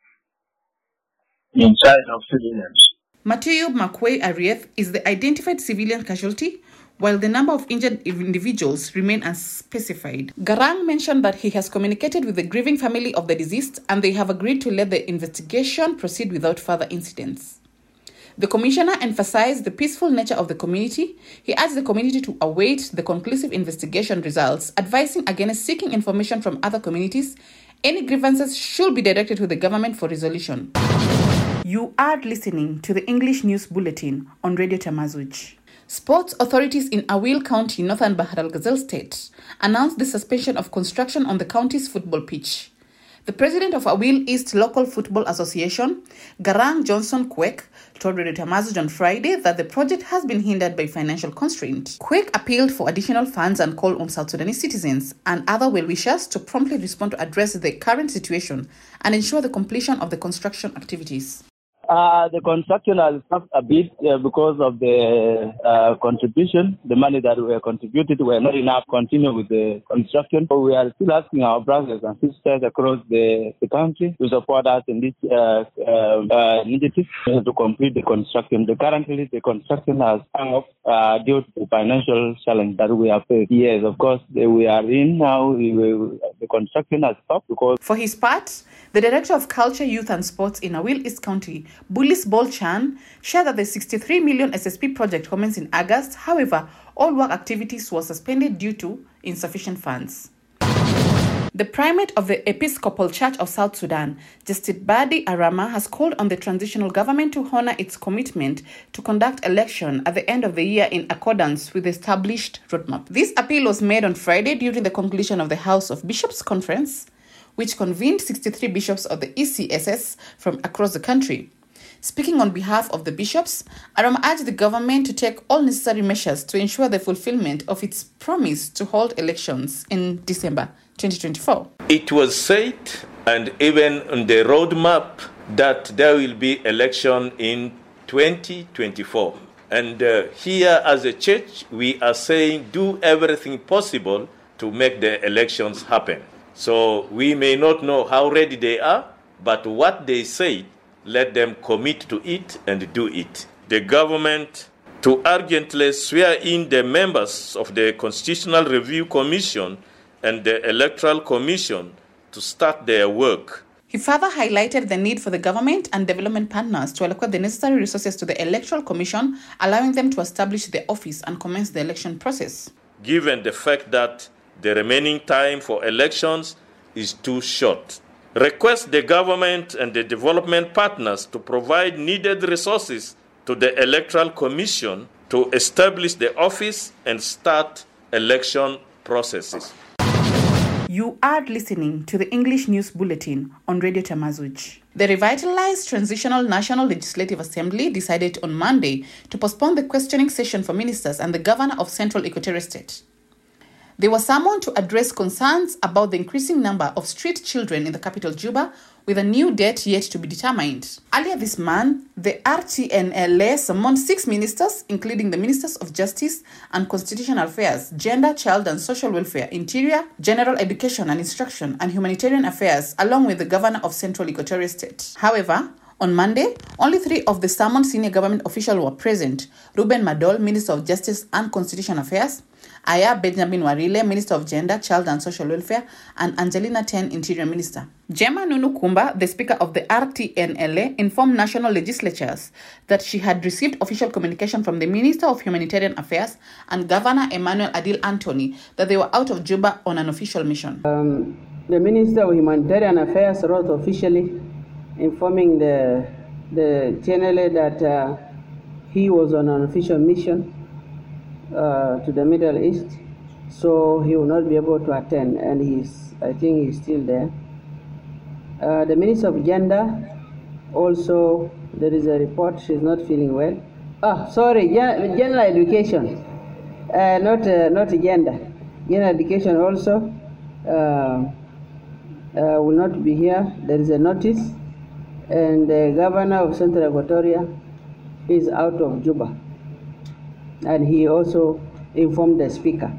S14: inside of civilians.
S13: Mateo Makwe Arieth is the identified civilian casualty, while the number of injured individuals remain unspecified. Garang mentioned that he has communicated with the grieving family of the deceased and they have agreed to let the investigation proceed without further incidents. The commissioner emphasized the peaceful nature of the community. He urged the community to await the conclusive investigation results, advising against seeking information from other communities. Any grievances should be directed to the government for resolution. You are listening to the English News Bulletin on Radio Tamazuj. Sports authorities in Awil County, Northern Bahar al-Ghazal State, announced the suspension of construction on the county's football pitch. The president of Awil East Local Football Association, Garang Johnson Kwek, told Radio Tamazuj on Friday that the project has been hindered by financial constraint. Kwek appealed for additional funds and called on South Sudanese citizens and other well-wishers to promptly respond to address the current situation and ensure the completion of the construction activities.
S15: Uh, the construction has stopped a bit uh, because of the uh, contribution. The money that were contributed were not enough to continue with the construction. So we are still asking our brothers and sisters across the, the country to support us in this uh, uh, uh, initiative to complete the construction. The, currently, the construction has hung up uh, due to the financial challenge that we have faced. Yes, of course, we are in now. We, we, the construction has stopped because...
S13: For his part, the Director of Culture, Youth and Sports in Awil East County, Bulis Bolchan, shared that the sixty-three million S S P project commenced in August. However, all work activities were suspended due to insufficient funds. The primate of the Episcopal Church of South Sudan, Justice Badi Arama, has called on the transitional government to honor its commitment to conduct election at the end of the year in accordance with the established roadmap. This appeal was made on Friday during the conclusion of the House of Bishops Conference, which convened sixty-three bishops of the E C S S from across the country. Speaking on behalf of the bishops, Arama urged the government to take all necessary measures to ensure the fulfillment of its promise to hold elections in December twenty twenty-four.
S8: It was said, and even on the roadmap, that there will be election in twenty twenty-four. And uh, here as a church, we are saying do everything possible to make the elections happen. So we may not know how ready they are, but what they say, let them commit to it and do it. The government to urgently swear in the members of the Constitutional Review Commission and the Electoral Commission to start their work.
S13: He further highlighted the need for the government and development partners to allocate the necessary resources to the Electoral Commission, allowing them to establish the office and commence the election process.
S8: Given the fact that the remaining time for elections is too short, request the government and the development partners to provide needed resources to the Electoral Commission to establish the office and start election processes.
S13: You are listening to the English News Bulletin on Radio Tamazuj. The revitalized Transitional National Legislative Assembly decided on Monday to postpone the questioning session for ministers and the governor of Central Equatorial State. They were summoned to address concerns about the increasing number of street children in the capital, Juba, with a new date yet to be determined. Earlier this month, the R T N L A summoned six ministers, including the Ministers of Justice and Constitutional Affairs, Gender, Child and Social Welfare, Interior, General Education and Instruction, and Humanitarian Affairs, along with the Governor of Central Equatorial State. However, on Monday, only three of the summoned senior government officials were present: Ruben Madol, Minister of Justice and Constitutional Affairs; Aya Benjamin Warile, Minister of Gender, Child and Social Welfare; and Angelina Ten, Interior Minister. Gemma Nunu Kumba, the Speaker of the R T N L A, informed national legislatures that she had received official communication from the Minister of Humanitarian Affairs and Governor Emmanuel Adil Anthony that they were out of Juba on an official mission.
S16: Um, the Minister of Humanitarian Affairs wrote officially informing the, the T N L A that uh, he was on an official mission uh, to the Middle East, so he will not be able to attend, and he's, I think he's still there. Uh, the Minister of Gender, also there is a report she's not feeling well. Ah, sorry, gen general education, uh, not uh, not gender. General education also uh, uh, will not be here. There is a notice, and the Governor of Central Equatoria is out of Juba, and he also informed the Speaker.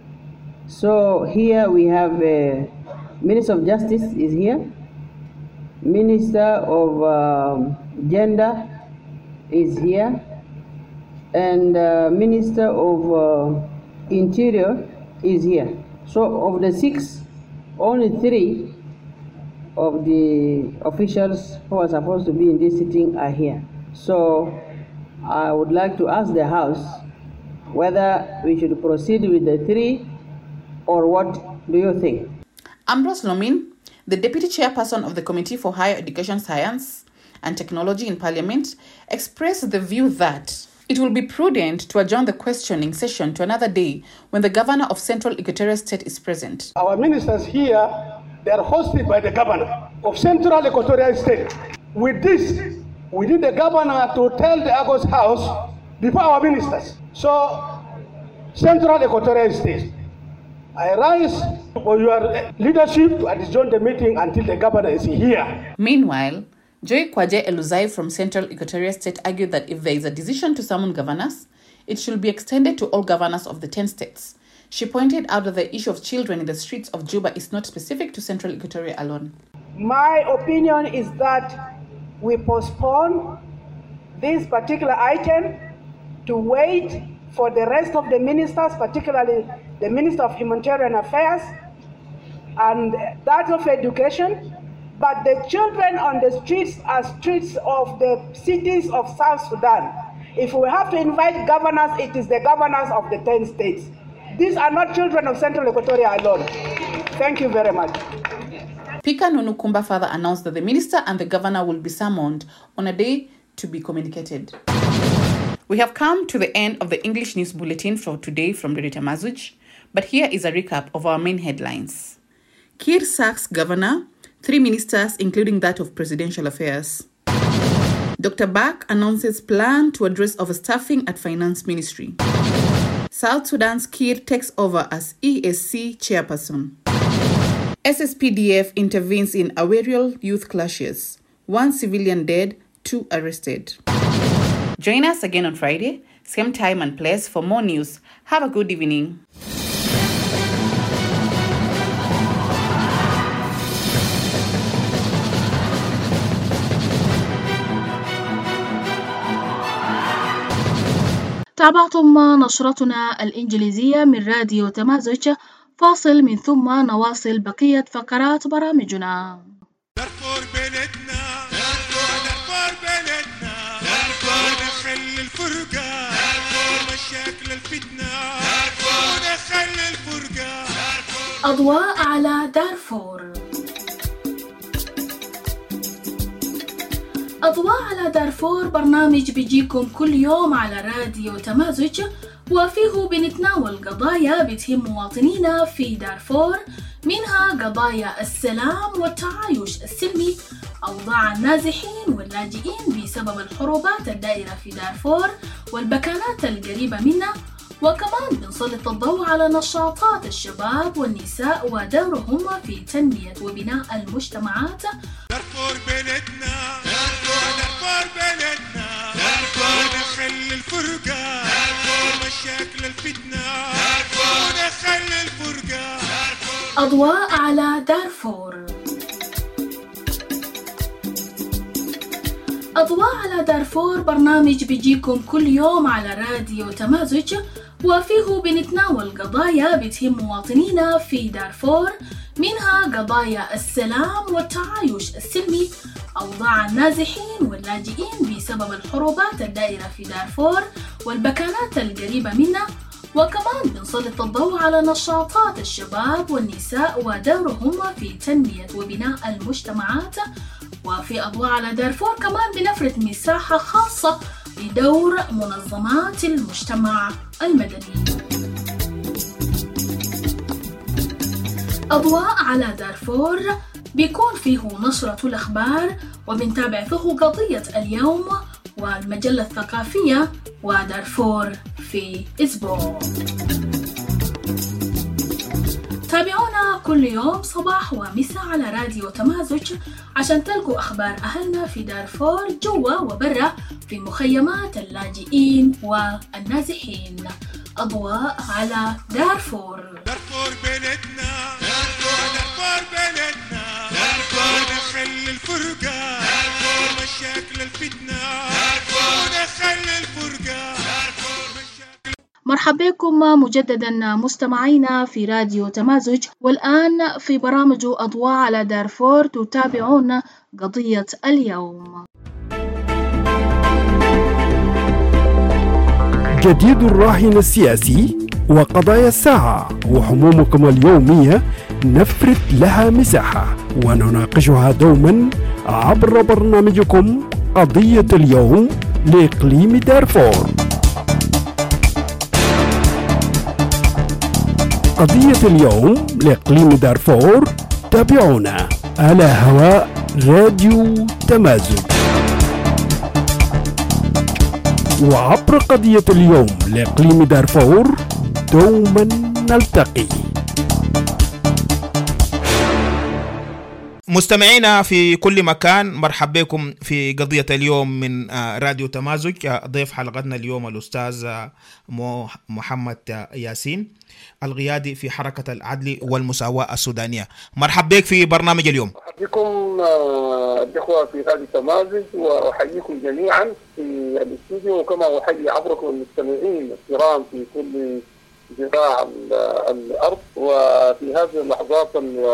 S16: So here we have uh, Minister of Justice is here. Minister of um, Gender is here, and uh, Minister of uh, Interior is here. So of the six, only three of the officials who are supposed to be in this sitting are here. So I would like to ask the House whether we should proceed with the three, or what do you think?
S13: Ambrose Lomin, the Deputy Chairperson of the Committee for Higher Education, Science and Technology in Parliament, expressed the view that it will be prudent to adjourn the questioning session to another day when the Governor of Central Equatorial State is present.
S17: Our ministers here they are hosted by the governor of Central Equatorial State. With this, we need the governor to tell the Agos House before our ministers. So, Central Equatorial State, I rise for your leadership to adjourn the meeting until the governor is here.
S13: Meanwhile, Joy Kwaje Eluzai from Central Equatorial State argued that if there is a decision to summon governors, it should be extended to all governors of the ten states. She pointed out that the issue of children in the streets of Juba is not specific to Central Equatoria alone.
S16: My opinion is that we postpone this particular item to wait for the rest of the ministers, particularly the Minister of Humanitarian Affairs and that of Education. But the children on the streets are streets of the cities of South Sudan. If we have to invite governors, it is the governors of the ten states. These are not children of Central Equatoria alone. Thank you very much.
S13: Speaker Nunukumba further announced that the minister and the governor will be summoned on a day to be communicated. We have come to the end of the English News Bulletin for today from Radio Tamazuj, but here is a recap of our main headlines. Kir sacks governor, three ministers including that of Presidential Affairs. Doctor Bak announces plan to address overstaffing at Finance Ministry. South Sudan's Kir takes over as E S C chairperson. S S P D F intervenes in Awerial youth clashes. One civilian dead, two arrested. Join us again on Friday, same time and place for more news. Have a good evening.
S1: تابعتم نشرتنا الإنجليزية من راديو تمازج. فاصل من ثم نواصل بقية فقرات برامجنا.
S18: دارفور بلدنا، دارفور بلدنا، ونخلي الفرقة، ومشاكل الفتنة، ونخلي الفرقة.
S1: أضواء على دارفور. أضواء على دارفور برنامج بيجيكم كل يوم على راديو تمازج، وفيه بنتناول قضايا بتهم مواطنينا في دارفور، منها قضايا السلام والتعايش السلمي، أوضاع النازحين واللاجئين بسبب الحروبات الدائرة في دارفور والبكانات القريبة منها، وكمان بنسلط الضوء على نشاطات الشباب والنساء ودورهم في تنمية وبناء المجتمعات.
S18: دارفور بلدنا، دارفور بلدنا، ونخلي الفرقة، ومشاكل الفتنة، ونخلي الفرقة.
S1: أضواء على دارفور. أضواء على دارفور برنامج بيجيكم كل يوم على راديو تمازج، وفيه بنتناول قضايا بتهم مواطنينا في دارفور، منها قضايا السلام والتعايش السلمي، أوضاع النازحين واللاجئين بسبب الحروبات الدائرة في دارفور والبكانات القريبة منها، وكمان بنسلط الضوء على نشاطات الشباب والنساء ودورهم في تنمية وبناء المجتمعات. وفي أضواء على دارفور كمان بنفرد مساحة خاصة لدور منظمات المجتمع المدني. أضواء على دارفور بيكون فيه نشرة الأخبار، وبنتابع فيه قضية اليوم والمجلة الثقافية ودارفور في أسبوع. تابعونا كل يوم صباح ومساء على راديو تمازج عشان تلقوا أخبار أهلنا في دارفور جوا وبرا في مخيمات اللاجئين والنازحين. أضواء على دارفور.
S18: دارفور بلدنا، دارفور بلدنا، ونخلي الفرقة، ومشاكل الفتنة، ونخلي الفرقة.
S1: مرحبا بكم مجددا مستمعينا في راديو تمازج، والآن في برامج أضواء على دارفور تتابعون قضية اليوم.
S6: جديد الراهن السياسي وقضايا الساعة وهمومكم اليومية نفرد لها مساحة ونناقشها دوما عبر برنامجكم قضية اليوم لإقليم دارفور. قضية اليوم لإقليم دارفور تابعونا على هواء راديو تمازج وعبر قضية اليوم لإقليم دارفور. دوما نلتقي.
S19: مستمعينا في كل مكان، مرحبا بكم في قضية اليوم من راديو تمازج. ضيف حلقتنا اليوم الأستاذ محمد ياسين، القيادي في حركة العدل والمساواة السودانية. مرحبا بك في برنامج اليوم.
S20: بكم الإخوة في راديو تمازج، وأحييكم جميعا في الاستوديو، وكما أحيي عبركم المستمعين الكرام في كل ذراع الأرض. وفي هذه اللحظات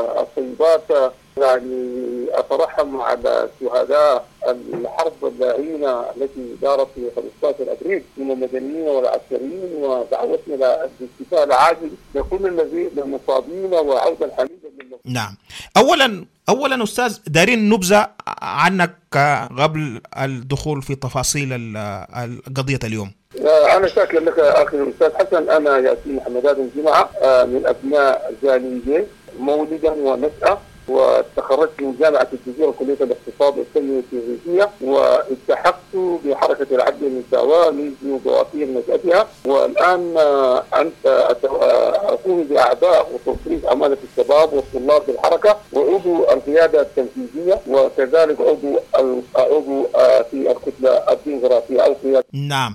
S20: الطيبات يعني أترحم على شهداء الحرب اللعينة التي دارت في خمسة عشر أبريل من المدنيين والعسكريين، ودعوتنا للاستشفاء العاجل لكل الذين المصابين وعودة الحميدة لله.
S19: نعم. أولا أولا أستاذ، دارين نبذة عنك قبل الدخول في تفاصيل قضية اليوم.
S20: أنا شاكر لك أخي الأستاذ حسن. أنا ياسين محمد آدم جمعة من أبناء جاليين، مولدا ونشأة، وتخرجت من جامعة الجزيرة كلية الاقتصاد والتنمية التكنولوجية، والتحقت بحركة العدل والمساواة منذ بوابير نشأتها، والآن أنت أقوم بأعضاء وتصريف أمانة الشباب والطلاب بالحركة، وعضو القيادة التنفيذية، وكذلك عضو عضو في الكتلة الديمقراطية أو قيادة.
S19: نعم.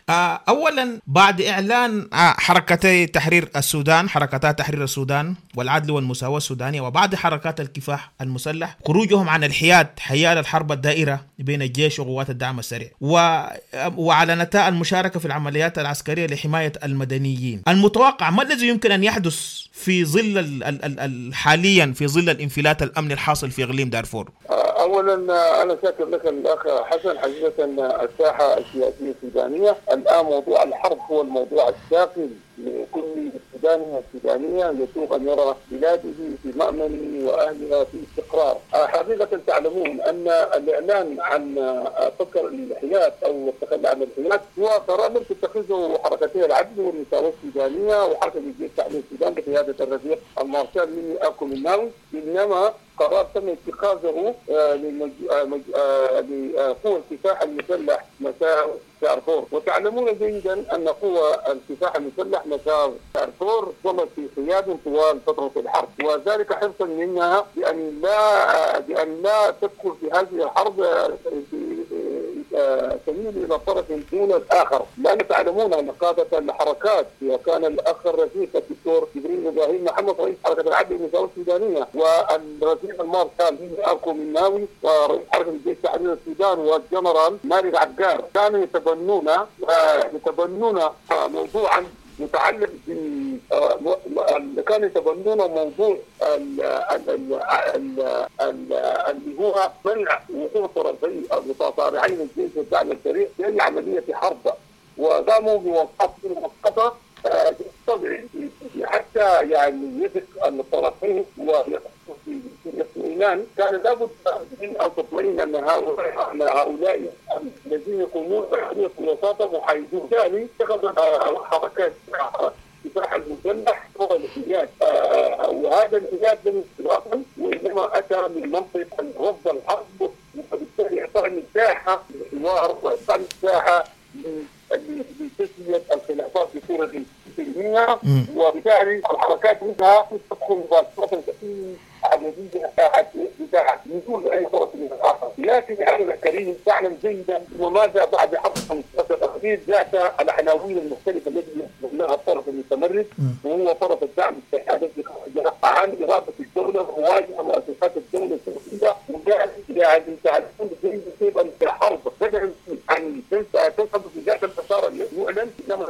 S19: أولا بعد إعلان حركتي تحرير السودان، حركتا تحرير السودان والعدل والمساواة السودانية، وبعد حركات الكفاح المسلح خروجهم عن الحياد حيال الحرب الدائرة بين الجيش وقوات الدعم السريع، وأعلنتا المشاركة في العمليات العسكرية لحماية المدنيين. المتوقع ما الذي يمكن أن يحدث في ظل حاليا في ظل الانفلات الأمني الحاصل في إقليم دارفور؟
S20: أولا أنا شاكر لك الأخ حسن. حقيقة الساحة السياسية السودانية الآن موضوع الحرب هو الموضوع الشاغل لكل سوداني والسودانية، يسوق أن يرى بلاده في مأمن وأهلها في استقرار. حقيقة تعلمون أن الإعلان عن فكر الانحياد أو التخلي عن الانحياد هو قرار لم تتخذه حركتي العدل والمساواة السودانية وحركة الجيش التحرير السودان بقيادة الرفيق المارشال مني أكو مناوي، إنما قرار تم اتخاذه لقوى الكفاح المسلح مسار دارفور. وتعلمون جيدا أن قوى الكفاح المسلح مسار دارفور ظلت في قيادة طوال فترة الحرب، وذلك حرصا منها بأن لا بأن لا تدخل في هذه الحرب تميل إلى طرف دون الآخر، لأن تعلمون أن قادة الحركات وكان الأخ الرفيق الدكتور جبريل إبراهيم محمد رئيس حركة العدل والمساواة السودانية، والرفيق المارشال مني أكو مناوي ورئيس حركة الجيش التحرير السودان والجنرال مالك عقار كانوا يتبنون يتبنون موضوعا متعلق ب كانوا يتبنون موضوع اللي هو منع وقوع طرفي المتصارعين الجيش والدعم السريع في عملية حرب، وقاموا بوقفات مؤقتة حتى يعني يثق الطرفين ويقصوا في الاطمئنان. كان لابد من ان تطمئن ان هؤلاء الذين يقومون بحريه الوساطه محايدون. ثاني اتخذ حركات الكفاح المسلح هو الانحياد، وهذا الانحياد لم يكن وانما اتى من منطق رفض الحرب، وبالتالي اعطى مساحه للحوار واعطى مساحه لتسويه الخلافات بصوره سلميه، وبالتالي الحركات منها تدخل مباشره في عمليه مساحه من دون اي طرف من الاخر. لكن يا اخي الكريم تعلم جيدا وماذا بعد حرب خمسة عشر الاخير ذات العناوين المختلفه التي يحملها الطرف المتمرد، وهو طرف الدعم السريع الذي عن اراده الدوله وواجه مؤسسات الدوله السعوديه، وقال يعني تعلمون جيدا كيف ان الحرب بدات عن تذهب في ذات المسار المعلن، انما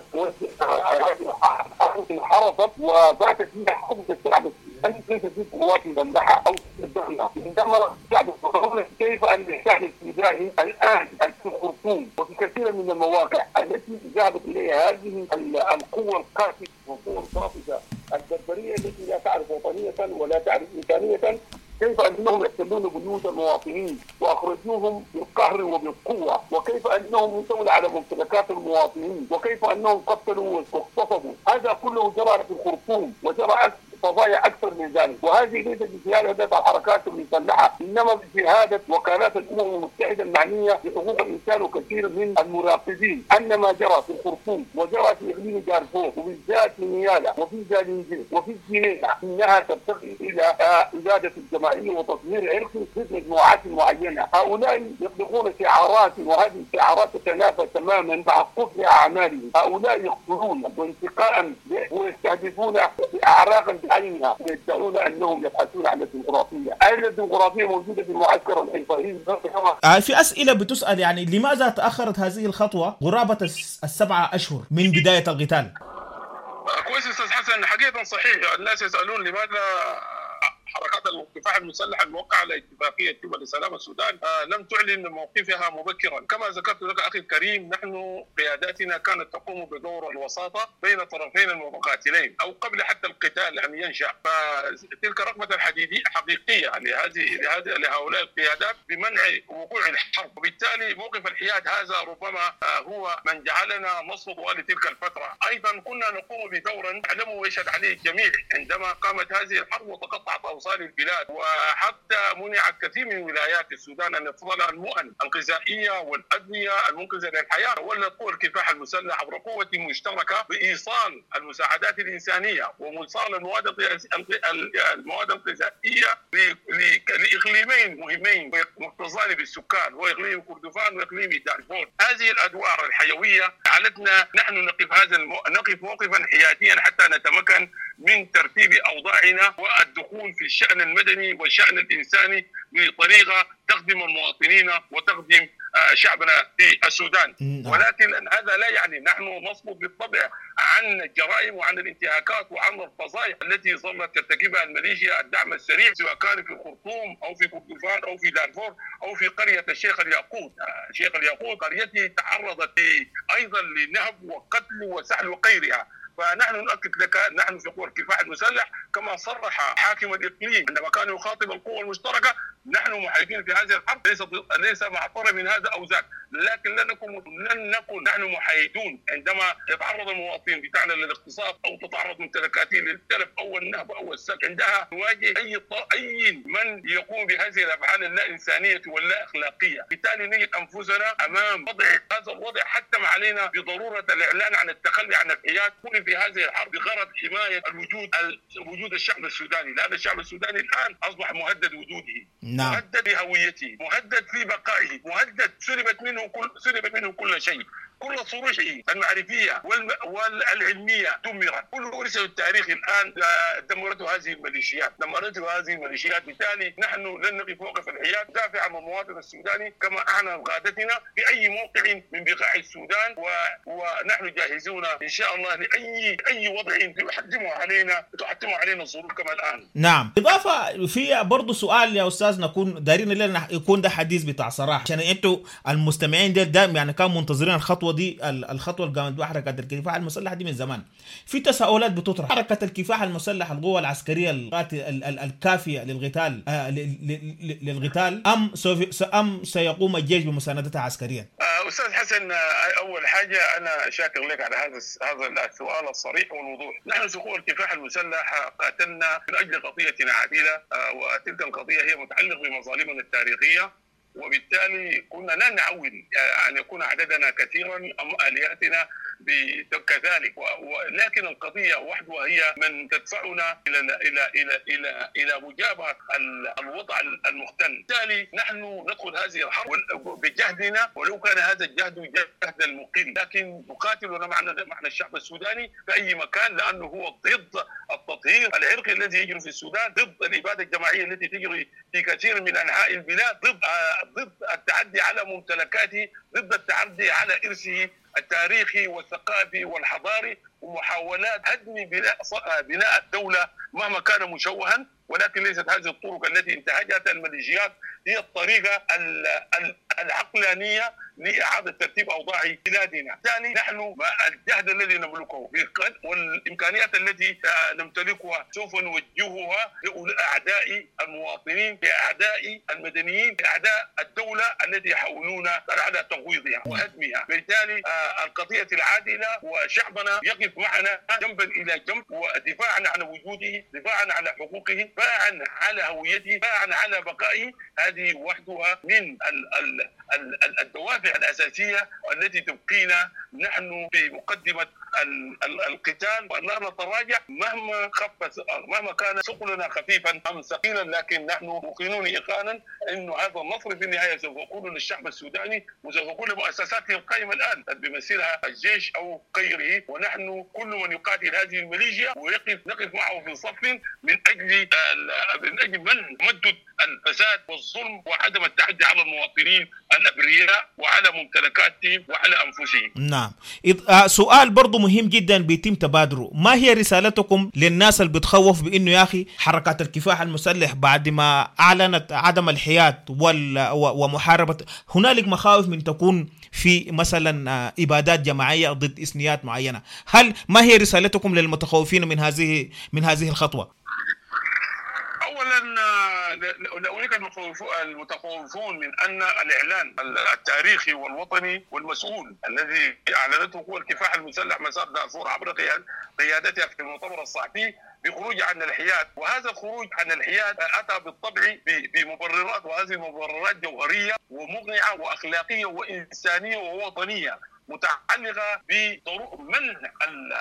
S20: انحرفت وبعثت فيها حرب الشعب السوداني كيف تجد قوات مدلعه او تدعمها. عندما الشعب السوداني كيف ان الشعب السوداني الان في الخرطوم وفي كثير من المواقع التي ذهبت اليها هذه القوه القاسيه والقوه الصافيه البربريه التي لا تعرف وطنيه ولا تعرف انسانيه، كيف انهم يحتلون بيوت المواطنين واخرجوهم بالقهر وبالقوه، وكيف انهم ينتهون على ممتلكات المواطنين، وكيف انهم قتلوا واغتصبوا. هذا كله جرى في الخرطوم وجرى فضايا اكثر من ذلك، وهذه ليست بشهاده الحركات المسلحه انما بشهاده وكالات الامم المتحده المعنيه بحقوق الانسان وكثير من المراقبين ان ما جرى في الخرطوم وجرى في اقليم دارفور وبالذات في نيالا وفي جالينجي وفي الجنينه انها ترتقي الى اباده الجماعيه وتطهير عرقي ضد مجموعات معينه. هؤلاء يطلقون شعارات وهذه الشعارات تتنافى تماما مع كفر اعمالهم. هؤلاء يقتلون وانتقاء ويستهدفون اعراقا بعينها ويدعون انهم يبحثون عن الديمقراطيه. اين الديمقراطيه موجوده في المعسكر الحيطاني؟
S19: آه في اسئله بتسال يعني لماذا تاخرت هذه الخطوه قرابه السبعه اشهر من بدايه القتال؟
S20: كويس استاذ حسن، حقيقه صحيح. الناس يسالون لماذا حركات الكفاح المسلح الموقعه على اتفاقيه جوبا لسلام السودان آه لم تعلن موقفها مبكرا. كما ذكرت لك اخي الكريم، نحن قياداتنا كانت تقوم بدور الوساطه بين الطرفين المتقاتلين او قبل حتى القتال ان ينشا، فتلك رغبه الحديديه حقيقيه لهذه لهذه لهؤلاء القيادات بمنع وقوع الحرب، وبالتالي موقف الحياد هذا ربما آه هو من جعلنا نصل طوال تلك الفتره. ايضا كنا نقوم بدورا نعلمه ويشهد عليه الجميع عندما قامت هذه الحرب وتقطعت اوصال البلاد، وحتى منع كثير من ولايات السودان ان يفضلها المؤن الغذائيه والادويه المنقذه للحياه. ولت قوى الكفاح المسلح عبر قوه مشتركه بايصال المساعدات الانسانيه وموصال المواد المواد الغذائيه لاقليمين مهمين مكتظان بالسكان، واقليم كردفان واقليم دارفور. هذه الادوار الحيويه جعلتنا نحن نقف هذا المو... نقف موقفا حياديا حتى نتمكن من ترتيب اوضاعنا والدخول في الشأن المدني والشأن الإنساني بطريقة تخدم المواطنين وتخدم شعبنا في السودان. ولكن هذا لا يعني نحن نصمت بالطبع عن الجرائم وعن الانتهاكات وعن الفظائع التي ظلت ترتكبها الميليشيا الدعم السريع، سواء كان في الخرطوم او في كردفان او في دارفور او في قريه الشيخ الياقوت. الشيخ الياقوت قريتي تعرضت ايضا لنهب وقتل وسحل وغيرها. فنحن نؤكد لك نحن في قوى الكفاح المسلح كما صرح حاكم الاقليم عندما كان يخاطب القوى المشتركه، نحن محاربين في هذه الحرب ليس ليس مع طرف من هذا او ذاك، لكن لن نكون لن نكون نحن محايدون عندما يتعرض المواطنين بتاعنا للاغتصاب او تتعرض ممتلكاتهم للتلف او النهب او السلب. عندها نواجه اي اي من يقوم بهذه الافعال اللا انسانيه واللا اخلاقيه. بالتالي نجد انفسنا امام وضع هذا الوضع حتم علينا بضروره الاعلان عن التخلي عن الحياد في هذه الحرب بغرض حمايه الوجود وجود الشعب السوداني، لان الشعب السوداني الان اصبح مهدد وجوده. نعم. مهدد بهويته، مهدد في بقائه، مهدد سلبت منه كل سلبت منه كل شيء، كل صروحه المعرفيه والعلميه دمرت، كل ورثه التاريخ الان دمرته هذه الميليشيات، دمرته هذه الميليشيات. بالتالي نحن لن نقف موقف الحياد، دافع عن المواطن السوداني كما اعلن قادتنا في اي موقع من بقاع السودان، و... ونحن جاهزون ان شاء الله لاي اي وضع تحتمه علينا تحتمه علينا الظروف كما الان.
S19: نعم. اضافه في برضه سؤال يا استاذ، نكون دايرين لنا يكون ده حديث بتاع صراحه، عشان انتوا المستمعين دول دائما يعني كانوا منتظرين الخطوه دي، الخطوه اللي قامت بها حركه الكفاح المسلح دي من زمان. في تساؤلات بتطرح، حركه الكفاح المسلح القوه العسكريه الكافيه للقتال آه للقتال ام ام سيقوم الجيش بمساندتها عسكريا؟
S20: استاذ حسن، اول حاجه انا شاكر لك على هذا هذا السؤال الصريح والوضوح. نحن في قوى الكفاح المسلح قاتلنا من اجل قضيه عادله، وتلك القضيه هي متعلقه بمظالمنا التاريخيه، وبالتالي كنا لا نعول أن يكون عددنا كثيرا أم آلياتنا كذلك، ولكن القضية وحدها هي من تدفعنا إلى إلى إلى إلى إلى مجابهة الوضع المختل. بالتالي نحن ندخل هذه الحرب بجهدنا، ولو كان هذا الجهد جهد المقل، لكن نقاتلنا معنا معنا الشعب السوداني في أي مكان، لأنه هو ضد التطهير العرقي الذي يجري في السودان، ضد الإبادة الجماعية التي تجري في كثير من أنحاء البلاد، ضد ضد التعدي على ممتلكاته، ضد التعدي على إرثه التاريخي والثقافي والحضاري، ومحاولات هدم بناء بناء الدولة مهما كان مشوها. ولكن ليست هذه الطرق التي انتهجتها الميليشيات هي الطريقة العقلانية لإعادة ترتيب أوضاع بلادنا. بالتالي نحن الجهد الذي نملكه والإمكانيات التي نمتلكها سوف نوجهها لأعداء المواطنين، لأعداء المدنيين، لأعداء الدولة التي يحاولون على تغويضها وهدمها. بالتالي القضية العادلة وشعبنا يقف معنا جنبا إلى جنب ودفاعا عن وجوده، دفاعا على حقوقه، دفاعا على هويته، دفاعا على بقائه. هذه وحدها من الدوافع الأساسية التي تبقينا نحن في مقدمة القتال، وأن لا نتراجع مهما خفت، مهما كان ثقلنا خفيفا أم ثقيلا، لكن نحن موقنون إيقانا أن هذا النصر في النهاية سوف يكون للشعب السوداني وسوف يكون لمؤسساته القائمة الآن بيمثلها الجيش أو غيره. ونحن كل من يقاتل هذه الميليشيا ويقف نقف معه في صف من أجل من أجل من تمدد الفساد والظلم وعدم التعدي على المواطنين الأبرياء وعلى ممتلكاتهم وعلى أنفسهم.
S19: نعم. سؤال برضو مهم جدا بيتم تبادره، ما هي رسالتكم للناس اللي بتخوف بأنه يا أخي حركات الكفاح المسلح بعد ما أعلنت عدم الحياد ومحاربة، هنالك مخاوف من تكون في مثلا إبادات جماعية ضد إثنيات معينة، هل ما هي رسالتكم للمتخوفين من هذه من هذه الخطوة؟
S20: أولا هناك المتخوفون من أن الإعلان التاريخي والوطني والمسؤول الذي أعلنته قوى الكفاح المسلح مسار دارفور عبر قيادتها في المؤتمر الصحفي بخروج عن الحياد، وهذا الخروج عن الحياد أتى بالطبع بمبررات، وهذه المبررات جوهرية ومقنعة وأخلاقية وإنسانية ووطنية متعلقة بمنع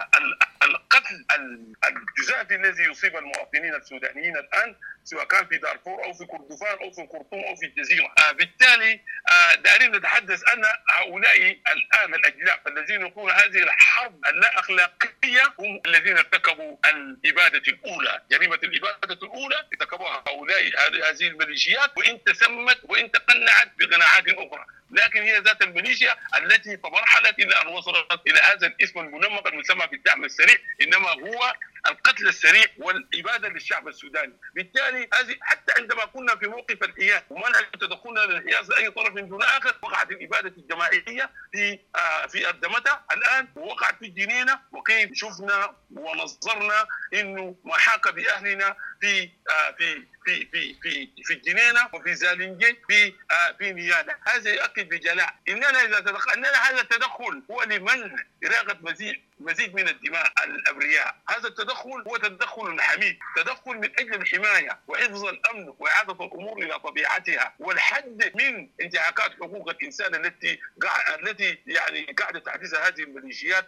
S20: القتل الجزافي الذي يصيب المواطنين السودانيين الآن، سواء كان في دارفور أو في كردفان أو في الخرطوم أو في الجزيرة. بالتالي دارين نتحدث أن هؤلاء الآن الأجلاف الذين يقولون هذه الحرب اللا أخلاقية هم الذين ارتكبوا الإبادة الأولى، جريمة الإبادة الأولى ارتكبوها هؤلاء هذه الميليشيات، وإن تسمت وإن تقنعت بقناعات أخرى، لكن هي ذات الميليشيا التي تمرحلت إلى أن وصلت إلى هذا الاسم المنمق المسمى بالدعم السريع، إنما هو القتل السريع والإبادة للشعب السوداني. بالتالي هذه حتى عندما كنا في موقف الحياد ومنع تدخلنا للحياد لأي طرف دون آخر، وقعت الإبادة الجماعية في آه في أردمتة الآن، ووقعت في الجنينة، وكيف شفنا ونظرنا إنه ما حاك بأهلنا في آه في في في في في الجنينة وفي زالنجي في آه في نيالا. هذا يؤكد بجلاء اننا اذا تدخل اننا هذا التدخل هو لمنع إراقة مزيد مزيد من الدماء الأبرياء. هذا التدخل هو تدخل حميد، تدخل من أجل الحماية وحفظ الأمن وإعادة الأمور إلى طبيعتها والحد من انتهاكات حقوق الإنسان التي التي يعني قاعدة تحدثها هذه الميليشيات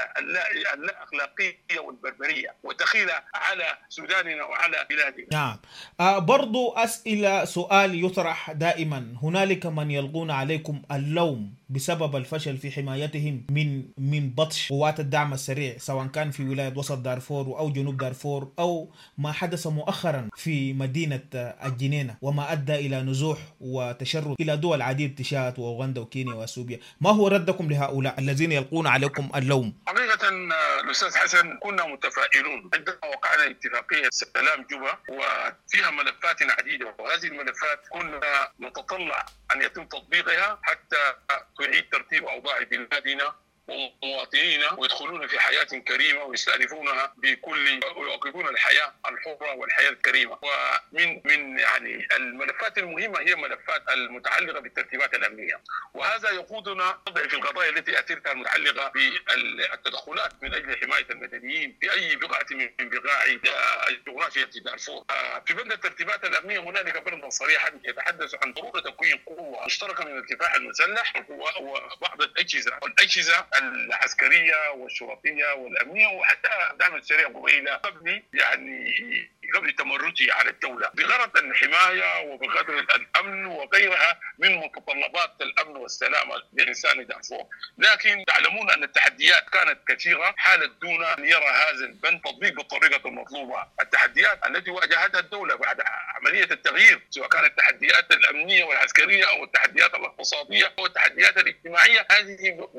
S20: اللا اللا أخلاقية والبربرية والدخيلة على سوداننا وعلى بلادنا.
S19: نعم. آه برضو أسئلة سؤال يطرح دائما، هنالك من يلقون عليكم اللوم بسبب الفشل في حمايتهم من من بطش قوات الدعم السريع، سواء كان في ولاية وسط دارفور أو جنوب دارفور أو ما حدث مؤخرا في مدينة الجنينة وما أدى إلى نزوح وتشرد إلى دول عديدة تشاد وأوغندا وكينيا وأثيوبيا. ما هو ردكم لهؤلاء الذين يلقون عليكم اللوم؟
S20: حقيقة الأستاذ حسن كنا متفائلون عندما وقعنا اتفاقية سلام جوبا وفيها ملفات عديدة، وهذه الملفات كنا نتطلع أن يتم تطبيقها حتى تعيد ترتيب أوضاع بلادنا ومواطنينا ويدخلون في حياة كريمة ويستأنفونها بكل ويوقفون الحياة الحرة والحياة الكريمة. ومن من يعني الملفات المهمة هي ملفات المتعلقة بالترتيبات الأمنية، وهذا يقودنا في القضايا التي أثرتها المتعلقة بالتدخلات من أجل حماية المدنيين في أي بقعة من بقاع جغرافية دارفور. في بند الترتيبات الأمنية هنالك بند صريحا يتحدث عن ضرورة تكوين قوة مشتركة من الكفاح المسلح وبعض الأجهزة والأجهزة العسكرية والشرطية والأمنية وحتى دعم السريع قبيلة قبل يعني قبل تمرده على الدولة بغرض الحماية وبقدر الأمن وغيرها من متطلبات الأمن والسلامة لإنسان دارفور. لكن تعلمون أن التحديات كانت كثيرة حالت دون أن يرى هذا البند تطبيق بالطريقة المطلوبة. التحديات التي واجهتها الدولة بعد عملية التغيير سواء كانت التحديات الأمنية والعسكرية أو التحديات الاقتصادية أو التحديات الاجتماعية هذه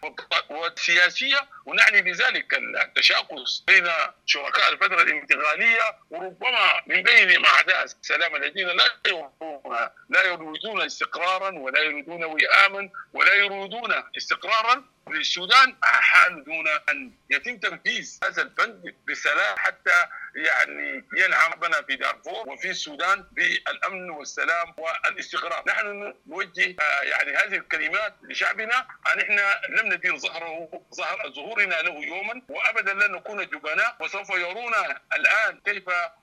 S20: والسياسية، ونعني بذلك التشاكس بين شركاء الفترة الانتقالية وربما من بين أعداء السلام الذين لا يرون لا يريدون استقرارا ولا يريدون وئاما ولا يريدون استقرارا للسودان حال دون أن يتم تنفيذ هذا البند بسلام حتى يعني ينعم بنا في دارفور وفي السودان بالأمن والسلام والاستقرار. نحن نوجه يعني هذه الكلمات لشعبنا أن احنا لم ندير ظهره ظهر ظهورنا له يوما وأبدا لن نكون جبناء، وسوف يرون الآن كيف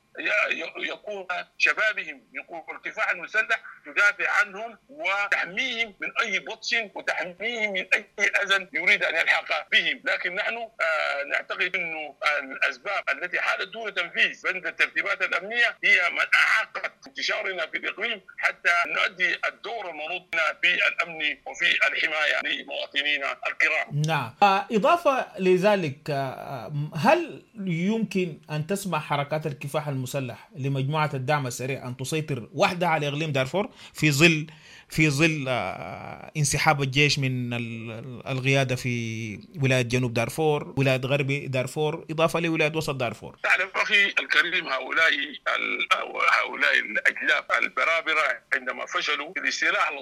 S20: يكون شبابهم يكون الكفاح المسلح تدافع عنهم وتحميهم من أي بطش وتحميهم من أي أذى يريد أن يلحق بهم. لكن نحن نعتقد أن الأسباب التي حالت دون تنفيذ بند الترتيبات الأمنية هي من أعاقت انتشارنا في الإقليم حتى نؤدي الدور المنوط بنا في الأمن وفي الحماية لمواطنينا الكرام.
S19: نعم. إضافة لذلك، هل يمكن أن تسمح حركات الكفاح المسلح لمجموعة الدعم السريع أن تسيطر وحدها على إقليم دارفور في ظل في ظل انسحاب الجيش من القيادة في ولاية جنوب دارفور، ولاية غربي دارفور، إضافة لولاية وسط دارفور؟
S20: تعلم أخي الكريم، هؤلاء هؤلاء الأجلاف البرابرة عندما فشلوا في الاستيلاء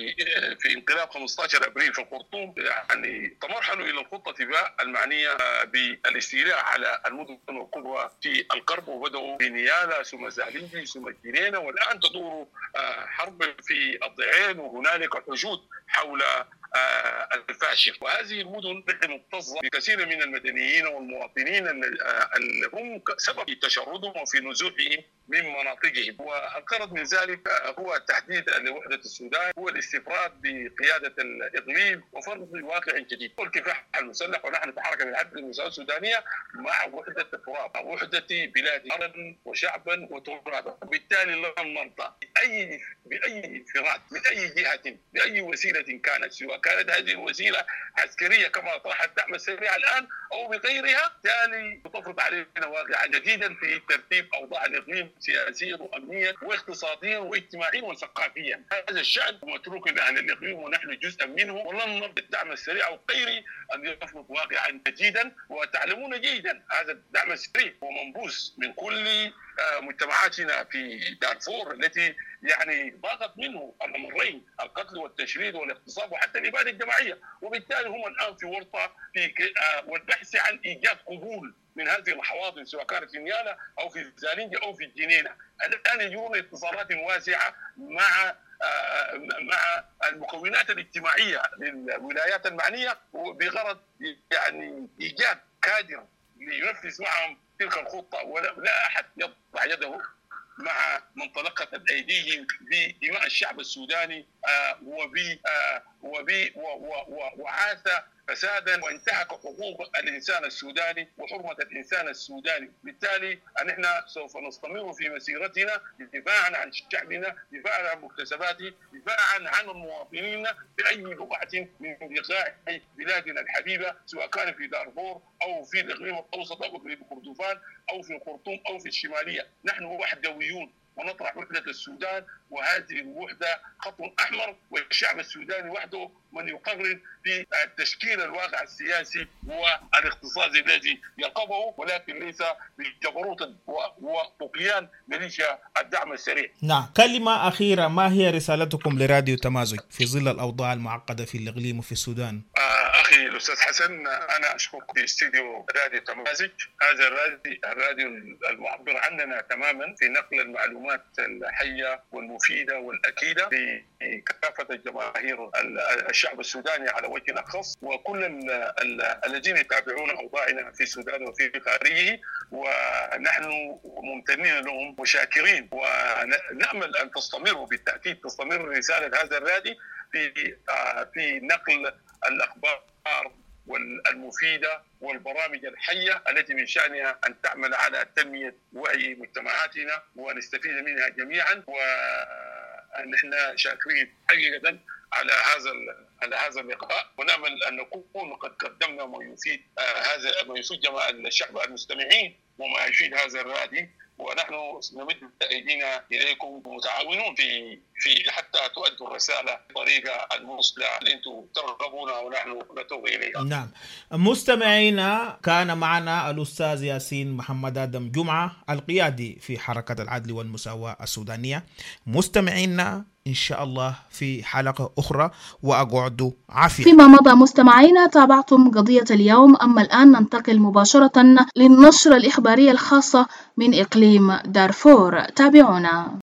S20: في انقلاب خمسة عشر أبريل في الخرطوم يعني تمرحلوا إلى الخطة باء المعنية بالاستيلاء على المدن الكبرى في القرب، وبدأوا بنيالا ثم زالينجي ثم الجنينة، والآن تدور حرب في الضعين وهنالك حشود حول الفاشر. وهذه المدن مكتظة بكثير من المدنيين والمواطنين اللي هم سبب تشردهم وفي نزوحهم من مناطقهم. والغرض من ذلك هو تحديد لوحدة السودان، هو الاستفراد بقيادة الإقليم وفرض واقع جديد والكفاح المسلح. ونحن بحركة العدل المساواة السودانية مع وحدة التراب، وحدة بلاد أرضا وشعبا وترابا. بالتالي لن نرضى بأي بأي فراد من أي جهة بأي وسيلة كانت، سواء كانت هذه الوسيلة عسكرية كما طرح الدعم السريع الآن أو بغيرها، بالتالي تفرض علينا واقعا جديدا في ترتيب أوضاع الإقليم سياسيا وأمنيا واقتصاديا واجتماعيا وثقافيا. هذا الشأن متروك لأهل الإقليم ونحن جزءا منه، ولن نرضى الدعم السريع أو غيره أن يفرض واقعا جديدا. وتعلمون جيدا هذا الدعم السريع هو منبوذ من كل مجتمعاتنا في دارفور التي يعني ضاقت منه الأمرين، القتل والتشريد والاغتصاب وحتى الإبادة الجماعية. وبالتالي هم الآن في ورطة في والبحث عن إيجاد قبول من هذه الحواضن سواء كانت في نيالا أو في زالينجي أو في الجنينة. الآن يجرون اتصالات واسعة مع مع المكونات الاجتماعية للولايات المعنية بغرض يعني إيجاد كادر لينفذ معهم تلك الخطة، ولا أحد يضع يده مع منطلقة أيديهم بدماء الشعب السوداني وعاث فسادا وانتهك حقوق الإنسان السوداني وحرمة الإنسان السوداني. بالتالي نحن سوف نستمر في مسيرتنا دفاعا عن شعبنا، دفاعا عن مكتسباته، دفاعا عن المواطنين في أي بقعة من بقاع بلادنا الحبيبة، سواء كان في دارفور أو في الإقليم الأوسط أو في كردفان أو في الخرطوم أو في الشمالية. نحن وحدويون ونطرح وحدة السودان، وهذه الوحدة خط أحمر، والشعب السوداني وحده من يقرر في تشكيل الواقع السياسي والاقتصادي الذي يرقبه، ولكن ليس بالجبروت وطغيان ميليشيا الدعم السريع.
S19: نعم. كلمة أخيرة، ما هي رسالتكم لراديو تمازج في ظل الأوضاع المعقدة في الإقليم وفي السودان؟
S20: آه أخي الأستاذ حسن، أنا أشكرك في استديو راديو تمازج، هذا الراديو الراديو المعبر عننا تماما في نقل المعلومات الحية والمفيدة والأكيدة لكافة الجماهير الشعب السوداني على وجه أخص، وكل الذين يتابعون أوضاعنا في السودان وفي خارجه، ونحن ممتنين لهم وشاكرين، ونأمل أن تستمروا بالتأكيد تستمر رسالة هذا الراديو في في نقل الأخبار والمفيدة والبرامج الحية التي من شأنها أن تعمل على تنمية وعي مجتمعاتنا ونستفيد منها جميعا. ونحن شاكرين حقيقة على هذا على هذا اللقاء، ونأمل أن نكون قد قدمنا ما يفيد هذا ما يفيد جماعة الشعب المستمعين وما يفيد هذا الراديو ونحن نمد أيدينا إليكم متعاونون في في حتى تؤدوا الرسالة بطريقة المثلى اللي أنتم ترغبونها ونحن نتوب إليها.
S19: نعم. مستمعينا، كان معنا الأستاذ ياسين محمد آدم جمعة القيادي في حركة العدل والمساواة السودانية. مستمعينا إن شاء الله في حلقة أخرى، وأقعدوا عافية.
S1: فيما مضى مستمعينا تابعتم قضية اليوم، أما الآن ننتقل مباشرة للنشرة الإخبارية الخاصة من إقليم دارفور. تابعونا.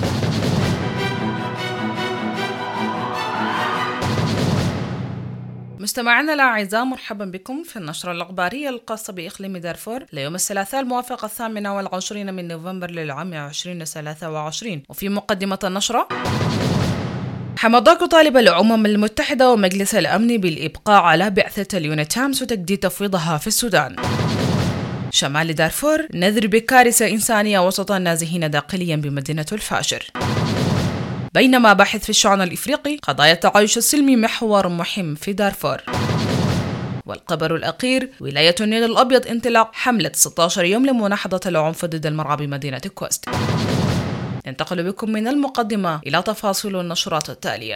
S21: مستمعينا الأعزاء، مرحبا بكم في النشرة الإخبارية الخاصة بإقليم دارفور ليوم الثلاثاء الموافق الثامنة والعشرين من نوفمبر للعام عشرين ثلاثة وعشرين. وفي مقدمة النشرة: حمدوك طالب الأمم المتحدة ومجلس الأمن بالإبقاء على بعثة اليونيتامس وتجديد تفويضها في السودان. شمال دارفور: نذر بكارثة إنسانية وسط النازحين داخليا بمدينة الفاشر. بينما باحث في الشأن الإفريقي: قضايا التعايش السلمي محور مهم في دارفور. والخبر الأخير: ولاية النيل الأبيض انطلاق حملة ستة عشر يوم لمناهضة العنف ضد المرأة بمدينة كوست. ننتقل بكم من المقدمة إلى تفاصيل النشرات التالية.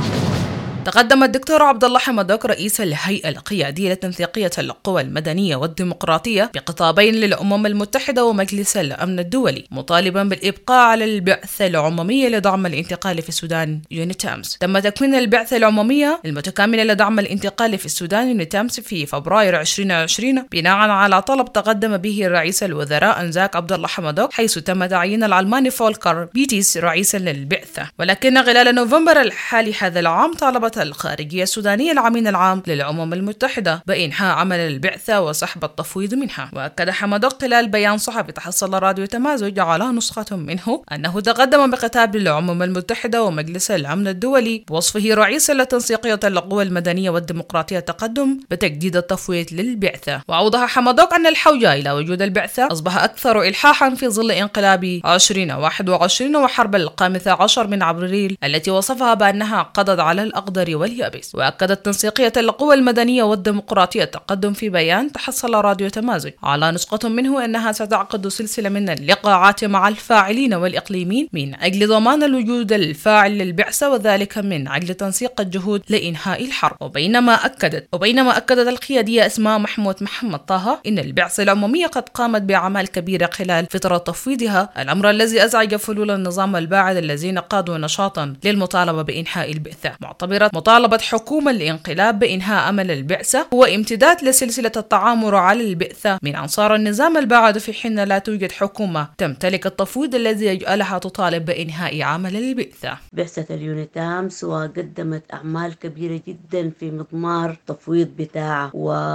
S21: تقدم الدكتور عبد الله حمدوك رئيس الهيئة القيادية لتنسيقية القوى المدنية والديمقراطية بخطابين للأمم المتحدة ومجلس الأمن الدولي، مطالبا بالإبقاء على البعثة العمومية لدعم الانتقال في السودان يونيتامس. تم تكوين البعثة العمومية المتكاملة لدعم الانتقال في السودان يونيتامس في فبراير ألفين وعشرين بناء على طلب تقدم به رئيس الوزراء أنزاك عبد الله حمدوك، حيث تم تعيين الألماني فولكر بيتيس رئيسا للبعثة. ولكن خلال نوفمبر الحالي هذا العام طالبت الخارجية السودانية العميد العام للأمم المتحدة بإنهاء عمل البعثة وسحب التفويض منها. وأكد حمدوك خلال بيان صحفي تحصل راديو تمازج على نسخة منه أنه تقدم بخطاب للأمم المتحدة ومجلس الأمن الدولي بوصفه رئيسا لتنسيقية القوى المدنية والديمقراطية التقدم بتجديد التفويض للبعثة. وأوضح حمدوك أن الحوجة إلى وجود البعثة أصبح أكثر إلحاحا في ظل انقلاب ألفين وواحد وعشرين وحرب الخامس عشر من أبريل التي وصفها بأنها قضت على الأقدر واليابس. وأكدت تنسيقية القوى المدنية والديمقراطية التقدم في بيان تحصل راديو تمازج على نسخة منه أنها ستعقد سلسلة من اللقاءات مع الفاعلين والإقليميين من أجل ضمان الوجود الفاعل للبعثة، وذلك من أجل تنسيق الجهود لإنهاء الحرب. وبينما أكدت وبينما أكدت القيادية أسماء محمود محمد طه إن البعثة العمومية قد قامت بأعمال كبيرة خلال فترة تفويضها، الأمر الذي أزعج فلول النظام الباعث الذين قادوا نشاطا للمطالبة بإنهاء البعثة، معتبرة مطالبة حكومة الانقلاب بإنهاء عمل البعثة هو امتداد لسلسلة التعامر على البعثة من أنصار النظام الباعث، في حين لا توجد حكومة تمتلك التفويض الذي يجعلها تطالب بإنهاء عمل البعثة.
S22: بعثة اليونيتامس وقدمت أعمال كبيرة جدا في مضمار التفويض بتاعه،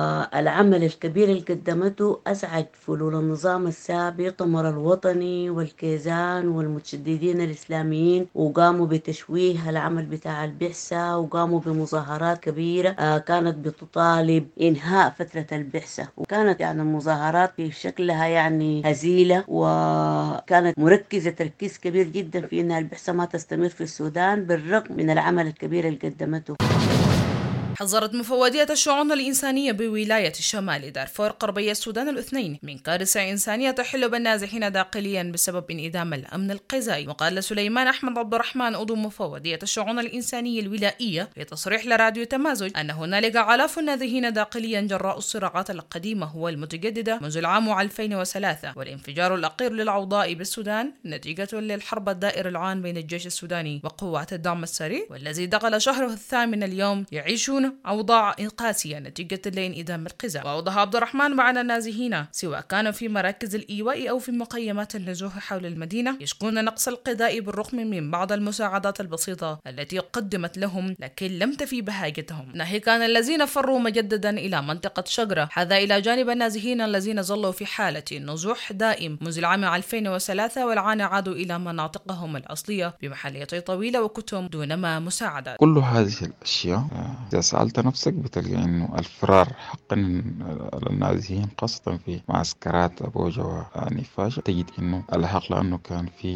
S22: والعمل الكبير اللي قدمته أزعج فلول النظام السابق، المؤتمر الوطني والكيزان والمتشددين الإسلاميين، وقاموا بتشويه العمل بتاع البعثة وقاموا بمظاهرات كبيرة آه كانت بتطالب إنهاء فترة البعثة. وكانت يعني المظاهرات في شكلها يعني هزيلة، وكانت مركزة تركيز كبير جدا في أن البعثة ما تستمر في السودان بالرغم من العمل الكبير اللي قدمته.
S21: حذرت مفوضية الشؤون الإنسانية بولاية الشمال دارفور غربي السودان الاثنين من كارثة إنسانية تحل بالنازحين داخليا بسبب انعدام الأمن الغذائي. وقال سليمان أحمد عبد الرحمن عضو مفوضية الشؤون الإنسانية الولائية لتصريح لراديو تمازج أن هنالك آلاف النازحين داخليا جراء الصراعات القديمة والمتجددة منذ العام ألفين وثلاثة والانفجار الأخير للأوضاع بالسودان نتيجة للحرب الدائر العام بين الجيش السوداني وقوات الدعم السريع، والذي دخل شهره الثامن اليوم، يعيشون أوضاع قاسية نتيجة لانعدام الغذاء. وأوضح عبد الرحمن مع النازحين سواء كانوا في مراكز الإيواء أو في مقيمات النزوح حول المدينة يشكون نقص الغذاء بالرغم من بعض المساعدات البسيطة التي قدمت لهم، لكن لم تفي بحاجتهم، ناهيك عن الذين فروا مجددا إلى منطقة شجرة، هذا إلى جانب النازحين الذين ظلوا في حالة نزوح دائم منذ العام ألفين وثلاثة والعان عادوا إلى مناطقهم الأصلية بمحلية طويلة وكتم دون ما مساعدات.
S23: كل هذه الأشياء إذا سألت نفسك بتلقى إنه الفرار حقا للنازحين خاصة في معسكرات أبوجة ونفاش تجد إنه الحق لأنه كان في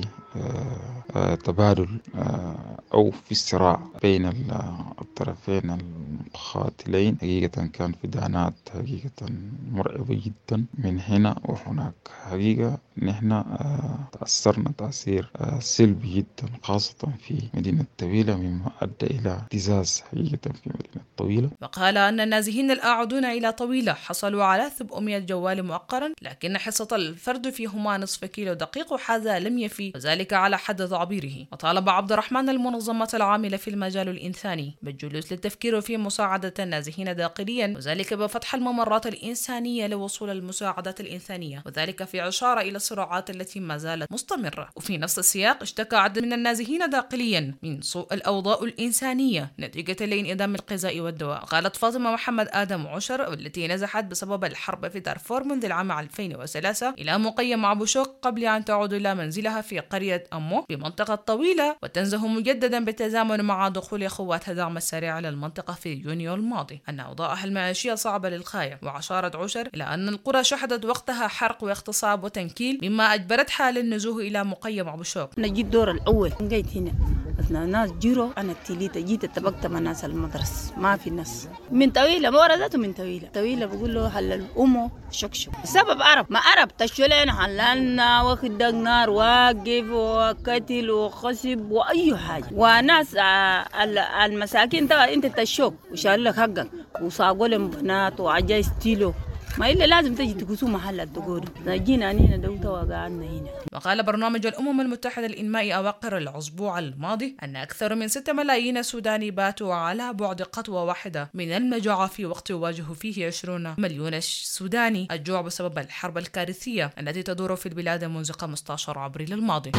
S23: تبادل أو في صراع بين الطرفين المقاتلين، حقيقة كان في دانات حقيقة مرعبة جدا من هنا وهناك. حقيقة نحن تأثرنا تأثير سلبي جدا خاصة في مدينة طويلة، مما أدى إلى ابتزاز حقيقة في مدينة طويلة.
S21: وقال أن النازحين الأعودون إلى طويلة حصلوا على سبعمائة جوال مؤقرا، لكن حصة الفرد فيهما نصف كيلو دقيق وهذا لم يفي، وذلك على حد تعبيره. وطالب عبد الرحمن المنظمات العاملة في المجال الإنساني بالجلوس للتفكير في مساعدة النازحين داخليا، وذلك بفتح الممرات الإنسانية لوصول المساعدات الإنسانية، وذلك في إشارة إلى الصراعات التي ما زالت مستمرة. وفي نفس السياق اشتكى عدد من النازحين داخليا من سوء الأوضاع الإنسانية نتيجة لانعدام الغذاء والدواء. قالت فاطمة محمد آدم عشر والتي نزحت بسبب الحرب في دارفور منذ العام ألفين وثلاثة إلى مقيم أبو شوك قبل أن تعود إلى منزلها في قرية أمو بمنطقة طويلة، وتنزه مجددا بالتزامن مع دخول قوات الدعم السريع على المنطقة في يونيو الماضي أن أوضاعها المعيشية صعبة للغاية. وأشارت عشر إلى أن القرى شهدت وقتها حرق واغتصاب وتنكيل مما أجبرتها للنزوح إلى مقيم أبو شوك.
S2: أنا جيت دور الأول، جيت هنا أثناء ناس جيرو، أنا التليتة جيت اتفقت مع ناس المدرسة، ما في ناس من طويلة ما وردته من طويلة طويلة بقول له هل الأمو شكشك السبب عرب ما عرب تشولين حلالنا واخد نار واقف وقتل وخصب وأي حاجة، وناس المساكين ترى أنت تشوك وشال لك حقك وصاقوا لهم بنات وعجايز تيلو، ما إلا لازم تجي تقسوا محل الدقور جينا هنا دوتا وقعدنا هنا.
S21: وقال برنامج الأمم المتحدة للإنماء أواخر الأسبوع الماضي أن أكثر من ستة ملايين سوداني باتوا على بعد خطوة واحدة من المجاعة في وقت يواجه فيه عشرون مليون سوداني الجوع بسبب الحرب الكارثية التي تدور في البلاد منذ خمسة عشر أبريل الماضي.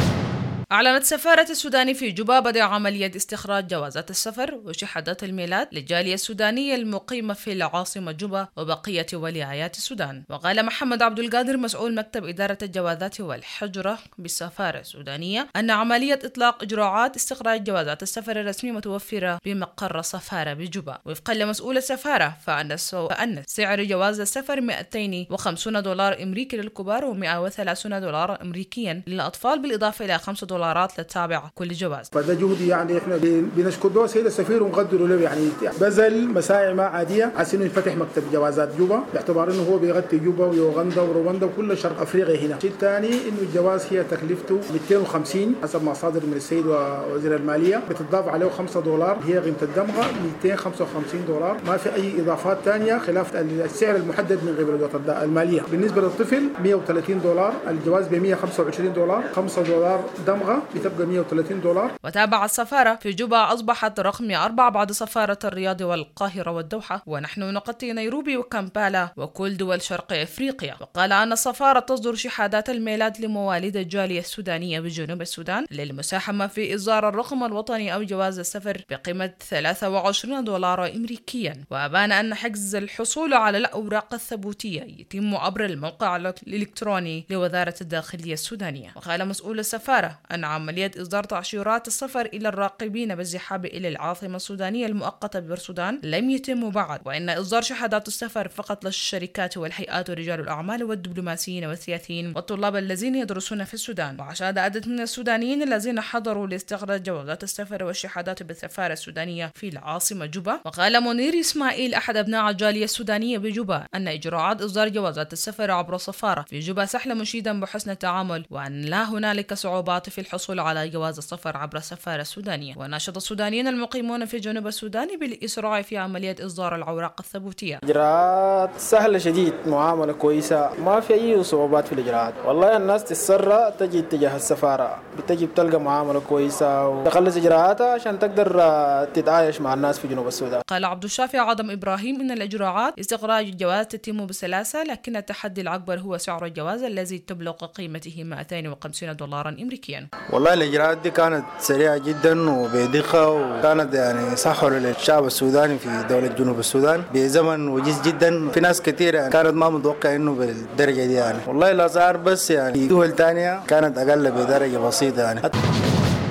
S21: أعلنت سفارة السودان في جوبا بدء عملية استخراج جوازات السفر وشهادات الميلاد للجالية السودانية المقيمة في العاصمة جوبا وبقية ولايات السودان. وقال محمد عبد القادر مسؤول مكتب إدارة الجوازات والحجرة بالسفارة السودانية أن عملية إطلاق إجراءات استخراج جوازات السفر الرسمي متوفرة بمقر السفارة بجوبا. وفقا لمسؤول السفارة فأن فأن سعر جواز السفر مئتين وخمسين دولار أمريكي للكبار ومئة وثلاثين دولار أمريكيا للأطفال، بالإضافة إلى خمسة دولارات للتابع كل جواز.
S11: فده جهدي يعني احنا بنشكر له سيد السفير ونقدر له يعني بذل مساعي ما عاديه عشان يفتح مكتب جوازات جوبا باعتبار انه هو بيغطي جوبا ويوغندا ورواندا وكل شرق افريقيا هنا. الشيء الثاني انه الجواز هي تكلفته مئتين وخمسين حسب ما صادر من السيد وزير الماليه، بتضاف عليه خمسة دولار هي قيمه الدمغه مئتين وخمسة وخمسين دولار، ما في اي اضافات ثانيه خلاف السعر المحدد من قبل وزاره الماليه. بالنسبه للطفل مئة وثلاثين دولار، الجواز ب مئة وخمسة وعشرين دولار، خمسة دولار دمغه بتبقى مئة وثلاثين دولار.
S21: وتابع السفارة في جوبا أصبحت رقم أربعة بعد سفارة الرياض والقاهرة والدوحة، ونحن نغطي نيروبي وكامبالا وكل دول شرق أفريقيا. وقال أن السفارة تصدر شهادات الميلاد لمواليد الجالية السودانية بجنوب السودان للمساهمة في إصدار الرقم الوطني أو جواز السفر بقيمة ثلاثة وعشرين دولار أمريكيا. وأبان أن حجز الحصول على الأوراق الثبوتية يتم عبر الموقع الإلكتروني لوزارة الداخلية السودانية. وقال مسؤول السفارة أن عملية إصدار تأشيرات السفر إلى الراقبين بالزحاب إلى العاصمة السودانية المؤقتة ببرسودان لم يتم بعد، وإن إصدار شهادات السفر فقط للشركات والهيئات ورجال الأعمال والدبلوماسيين والسياسيين والطلاب الذين يدرسون في السودان. وأشاد عدد من السودانيين الذين حضروا لاستخراج جوازات السفر والشهادات بالسفارة السودانية في العاصمة جوبا. وقال منير إسماعيل أحد أبناء الجالية السودانية بجوبا أن إجراءات إصدار جوازات السفر عبر السفارة في جوبا سهلة، مشيدا بحسن التعامل وأن لا هنالك صعوبات في الحصول على جواز السفر عبر السفارة السودانية. وناشد السودانيين المقيمون في جنوب السودان بالإسراع في عملية إصدار الأوراق الثبوتية.
S3: إجراءات سهلة شديد، معاملة كويسة، ما في أي صعوبات في الإجراءات. والله الناس تسرع تجي تجاه السفارة، بتجي بتلقى معاملة كويسة وتخلص إجراءاتها عشان تقدر تتعايش مع الناس في جنوب السودان.
S21: قال عبد الشافي عظم إبراهيم إن الإجراءات استخراج الجواز تتم بسلاسة، لكن التحدي الأكبر هو سعر الجواز الذي تبلغ قيمته مئتين وخمسين دولارا أمريكيا.
S3: والله الإجراءات دي كانت سريعة جدا وبدقة، وكانت يعني سهل للشعب السوداني في دولة جنوب السودان بزمن وجيز جدا. في ناس كثير يعني كانت ما متوقع إنه بالدرجة دي يعني. والله الأسعار بس يعني دول تانية كانت أقل بدرجة بسيطة يعني.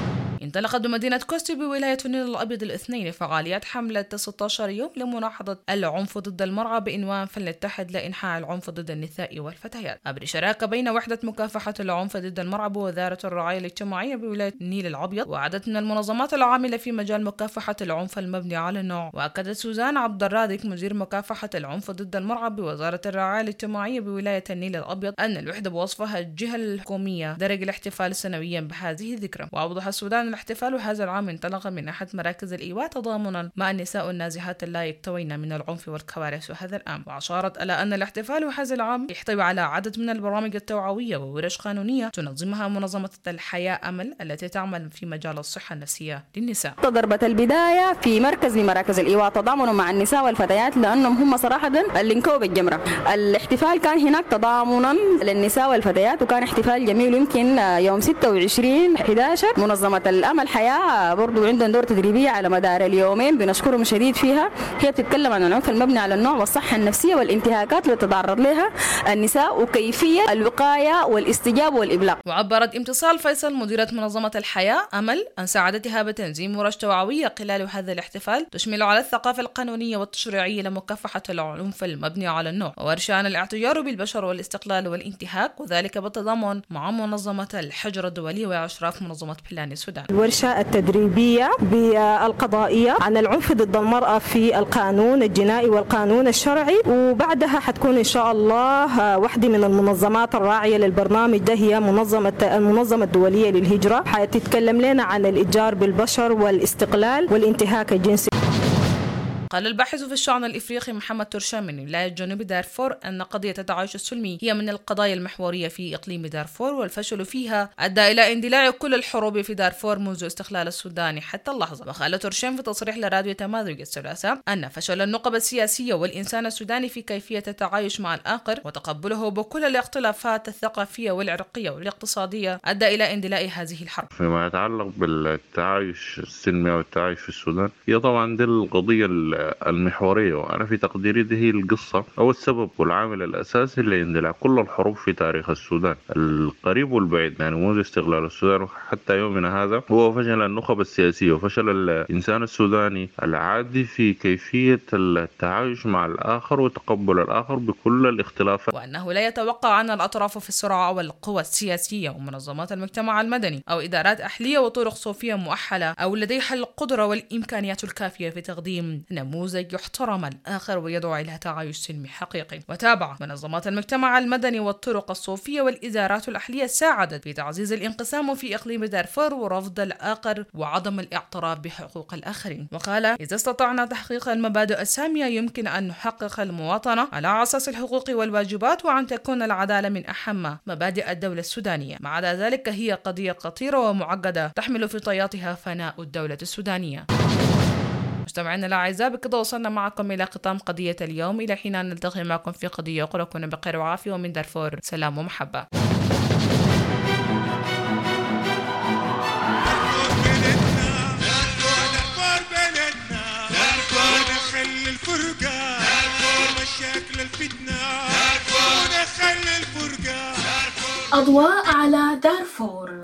S21: انطلقت بمدينة كوستي بولاية النيل الأبيض الاثنين فعاليات حملة ستة عشر يوم لمناهضة العنف ضد المرأة بعنوان فلنتحد لإنحاء العنف ضد النساء والفتيات، عبر شراكة بين وحدة مكافحة العنف ضد المرأة بوزارة الرعاية الاجتماعية بولاية النيل الأبيض وعدد من المنظمات العاملة في مجال مكافحة العنف المبني على النوع. وأكدت سوزان عبد الرازق مدير مكافحة العنف ضد المرأة بوزارة الرعاية الاجتماعية بولاية النيل الأبيض أن الوحدة بوصفها الجهة الحكومية درج الاحتفال سنويا بهذه الذكرى. وأوضح السودان الاحتفال هذا العام انطلق من أحد مراكز الإيواء تضامنا مع النساء النازحات لا يكتوين من العنف والكوارث هذا العام. وأشارت على أن الاحتفال هذا العام يحتوي على عدد من البرامج التوعوية وورش قانونية تنظمها منظمة الحياة أمل التي تعمل في مجال الصحة النفسية للنساء.
S4: ضربة البداية في مركز من مراكز الإيواء تضامنا مع النساء والفتيات لأنهم هم صراحة اللي انكوا بالجمرة. الاحتفال كان هناك تضامنا للنساء والفتيات وكان احتفال جميل. يمكن يوم ستة وعشرين أحد عشر منظمة الأمل حياة برضو عندهم دور تدريبية على مدار اليومين بنشكرهم شديد فيها. هي بتتكلم عن العنف المبني على النوع والصحة النفسية والانتهاكات اللي تتعرض لها النساء وكيفية الوقاية والاستجابة والإبلاغ.
S21: وعبرت امتصال فيصل مديرة منظمة الحياة أمل عن سعادتها بتنظيم ورش توعوية خلال هذا الاحتفال تشمل على الثقافة القانونية والتشريعية لمكافحة العنف المبني على النوع وورشة عن الاعتيار بالبشر والاستقلال والانتهاك وذلك بالتضامن مع منظمة الحجر الدولي وإشراف منظمة بلان السودان.
S5: الورشة التدريبية بالقضائية عن العنف ضد المرأة في القانون الجنائي والقانون الشرعي، وبعدها حتكون إن شاء الله واحدة من المنظمات الراعية للبرنامج ده هي منظمة المنظمة الدولية للهجرة حتتكلم لنا عن الإتجار بالبشر والاستقلال والانتهاك الجنسي.
S21: قال الباحث في الشأن الإفريقي محمد ترشان من ولاية جنوب دارفور أن قضية التعايش السلمي هي من القضايا المحورية في إقليم دارفور والفشل فيها أدى إلى اندلاع كل الحروب في دارفور منذ استقلال السودان حتى اللحظة. وقال ترشان في تصريح لراديو تمازج الثلاثاء أن فشل النقب السياسية والإنسان السوداني في كيفية التعايش مع الآخر وتقبله بكل الاختلافات الثقافية والعرقية والاقتصادية أدى إلى اندلاع هذه الحرب.
S7: فيما يتعلق بالتعايش السلمي والتعايش في السودان هي طبعا دي القضية المحورية، وأنا في تقديري دي هي القصة أو السبب والعامل الأساسي اللي يندلع كل الحروب في تاريخ السودان القريب والبعيد، يعني منذ استقلال السودان وحتى يومنا هذا هو فشل النخب السياسية وفشل الإنسان السوداني العادي في كيفية التعايش مع الآخر وتقبل الآخر بكل الاختلافات.
S21: وأنه لا يتوقع أن الأطراف في الصراع أو القوى السياسية ومنظمات المجتمع المدني أو إدارات أهلية وطرق صوفية مؤهلة أو لديها القدرة والإمكانيات الكافية في تقديم نموذج يحترم الآخر ويدعو إلى تعايش سلمي حقيقي. وتابع منظمات المجتمع المدني والطرق الصوفية والإدارات الأهلية ساعدت في تعزيز الانقسام في إقليم دارفور ورفض الآخر وعدم الاعتراف بحقوق الآخرين. وقال إذا استطعنا تحقيق المبادئ السامية يمكن أن نحقق المواطنة على أساس الحقوق والواجبات وأن تكون العدالة من أهم مبادئ الدولة السودانية. مع ذلك هي قضية خطيرة ومعقدة تحمل في طياتها فناء الدولة السودانية. مستمعينا الأعزاء بكده وصلنا معكم إلى ختام قضية اليوم. إلى حين أن نلتقي معكم في قضية أخرى كنا بخير وعافية ومن دارفور سلام ومحبة.
S1: أضواء على دارفور.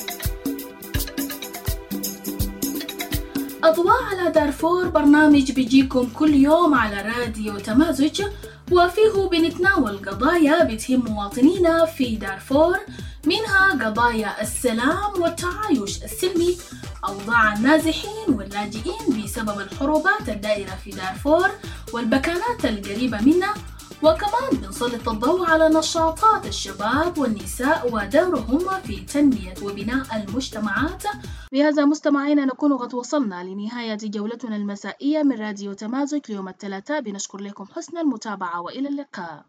S1: أضواء على دارفور برنامج بيجيكم كل يوم على راديو تمازج وفيه بنتناول قضايا بتهم مواطنينا في دارفور، منها قضايا السلام والتعايش السلمي، أوضاع النازحين واللاجئين بسبب الحروبات الدائرة في دارفور والبكانات القريبة منها، وكمان بنسلط الضوء على نشاطات الشباب والنساء ودورهم في تنمية وبناء المجتمعات. بهذا مستمعينا نكون قد وصلنا لنهاية جولتنا المسائية من راديو تمازج ليوم الثلاثاء. بنشكر لكم حسن المتابعة وإلى اللقاء.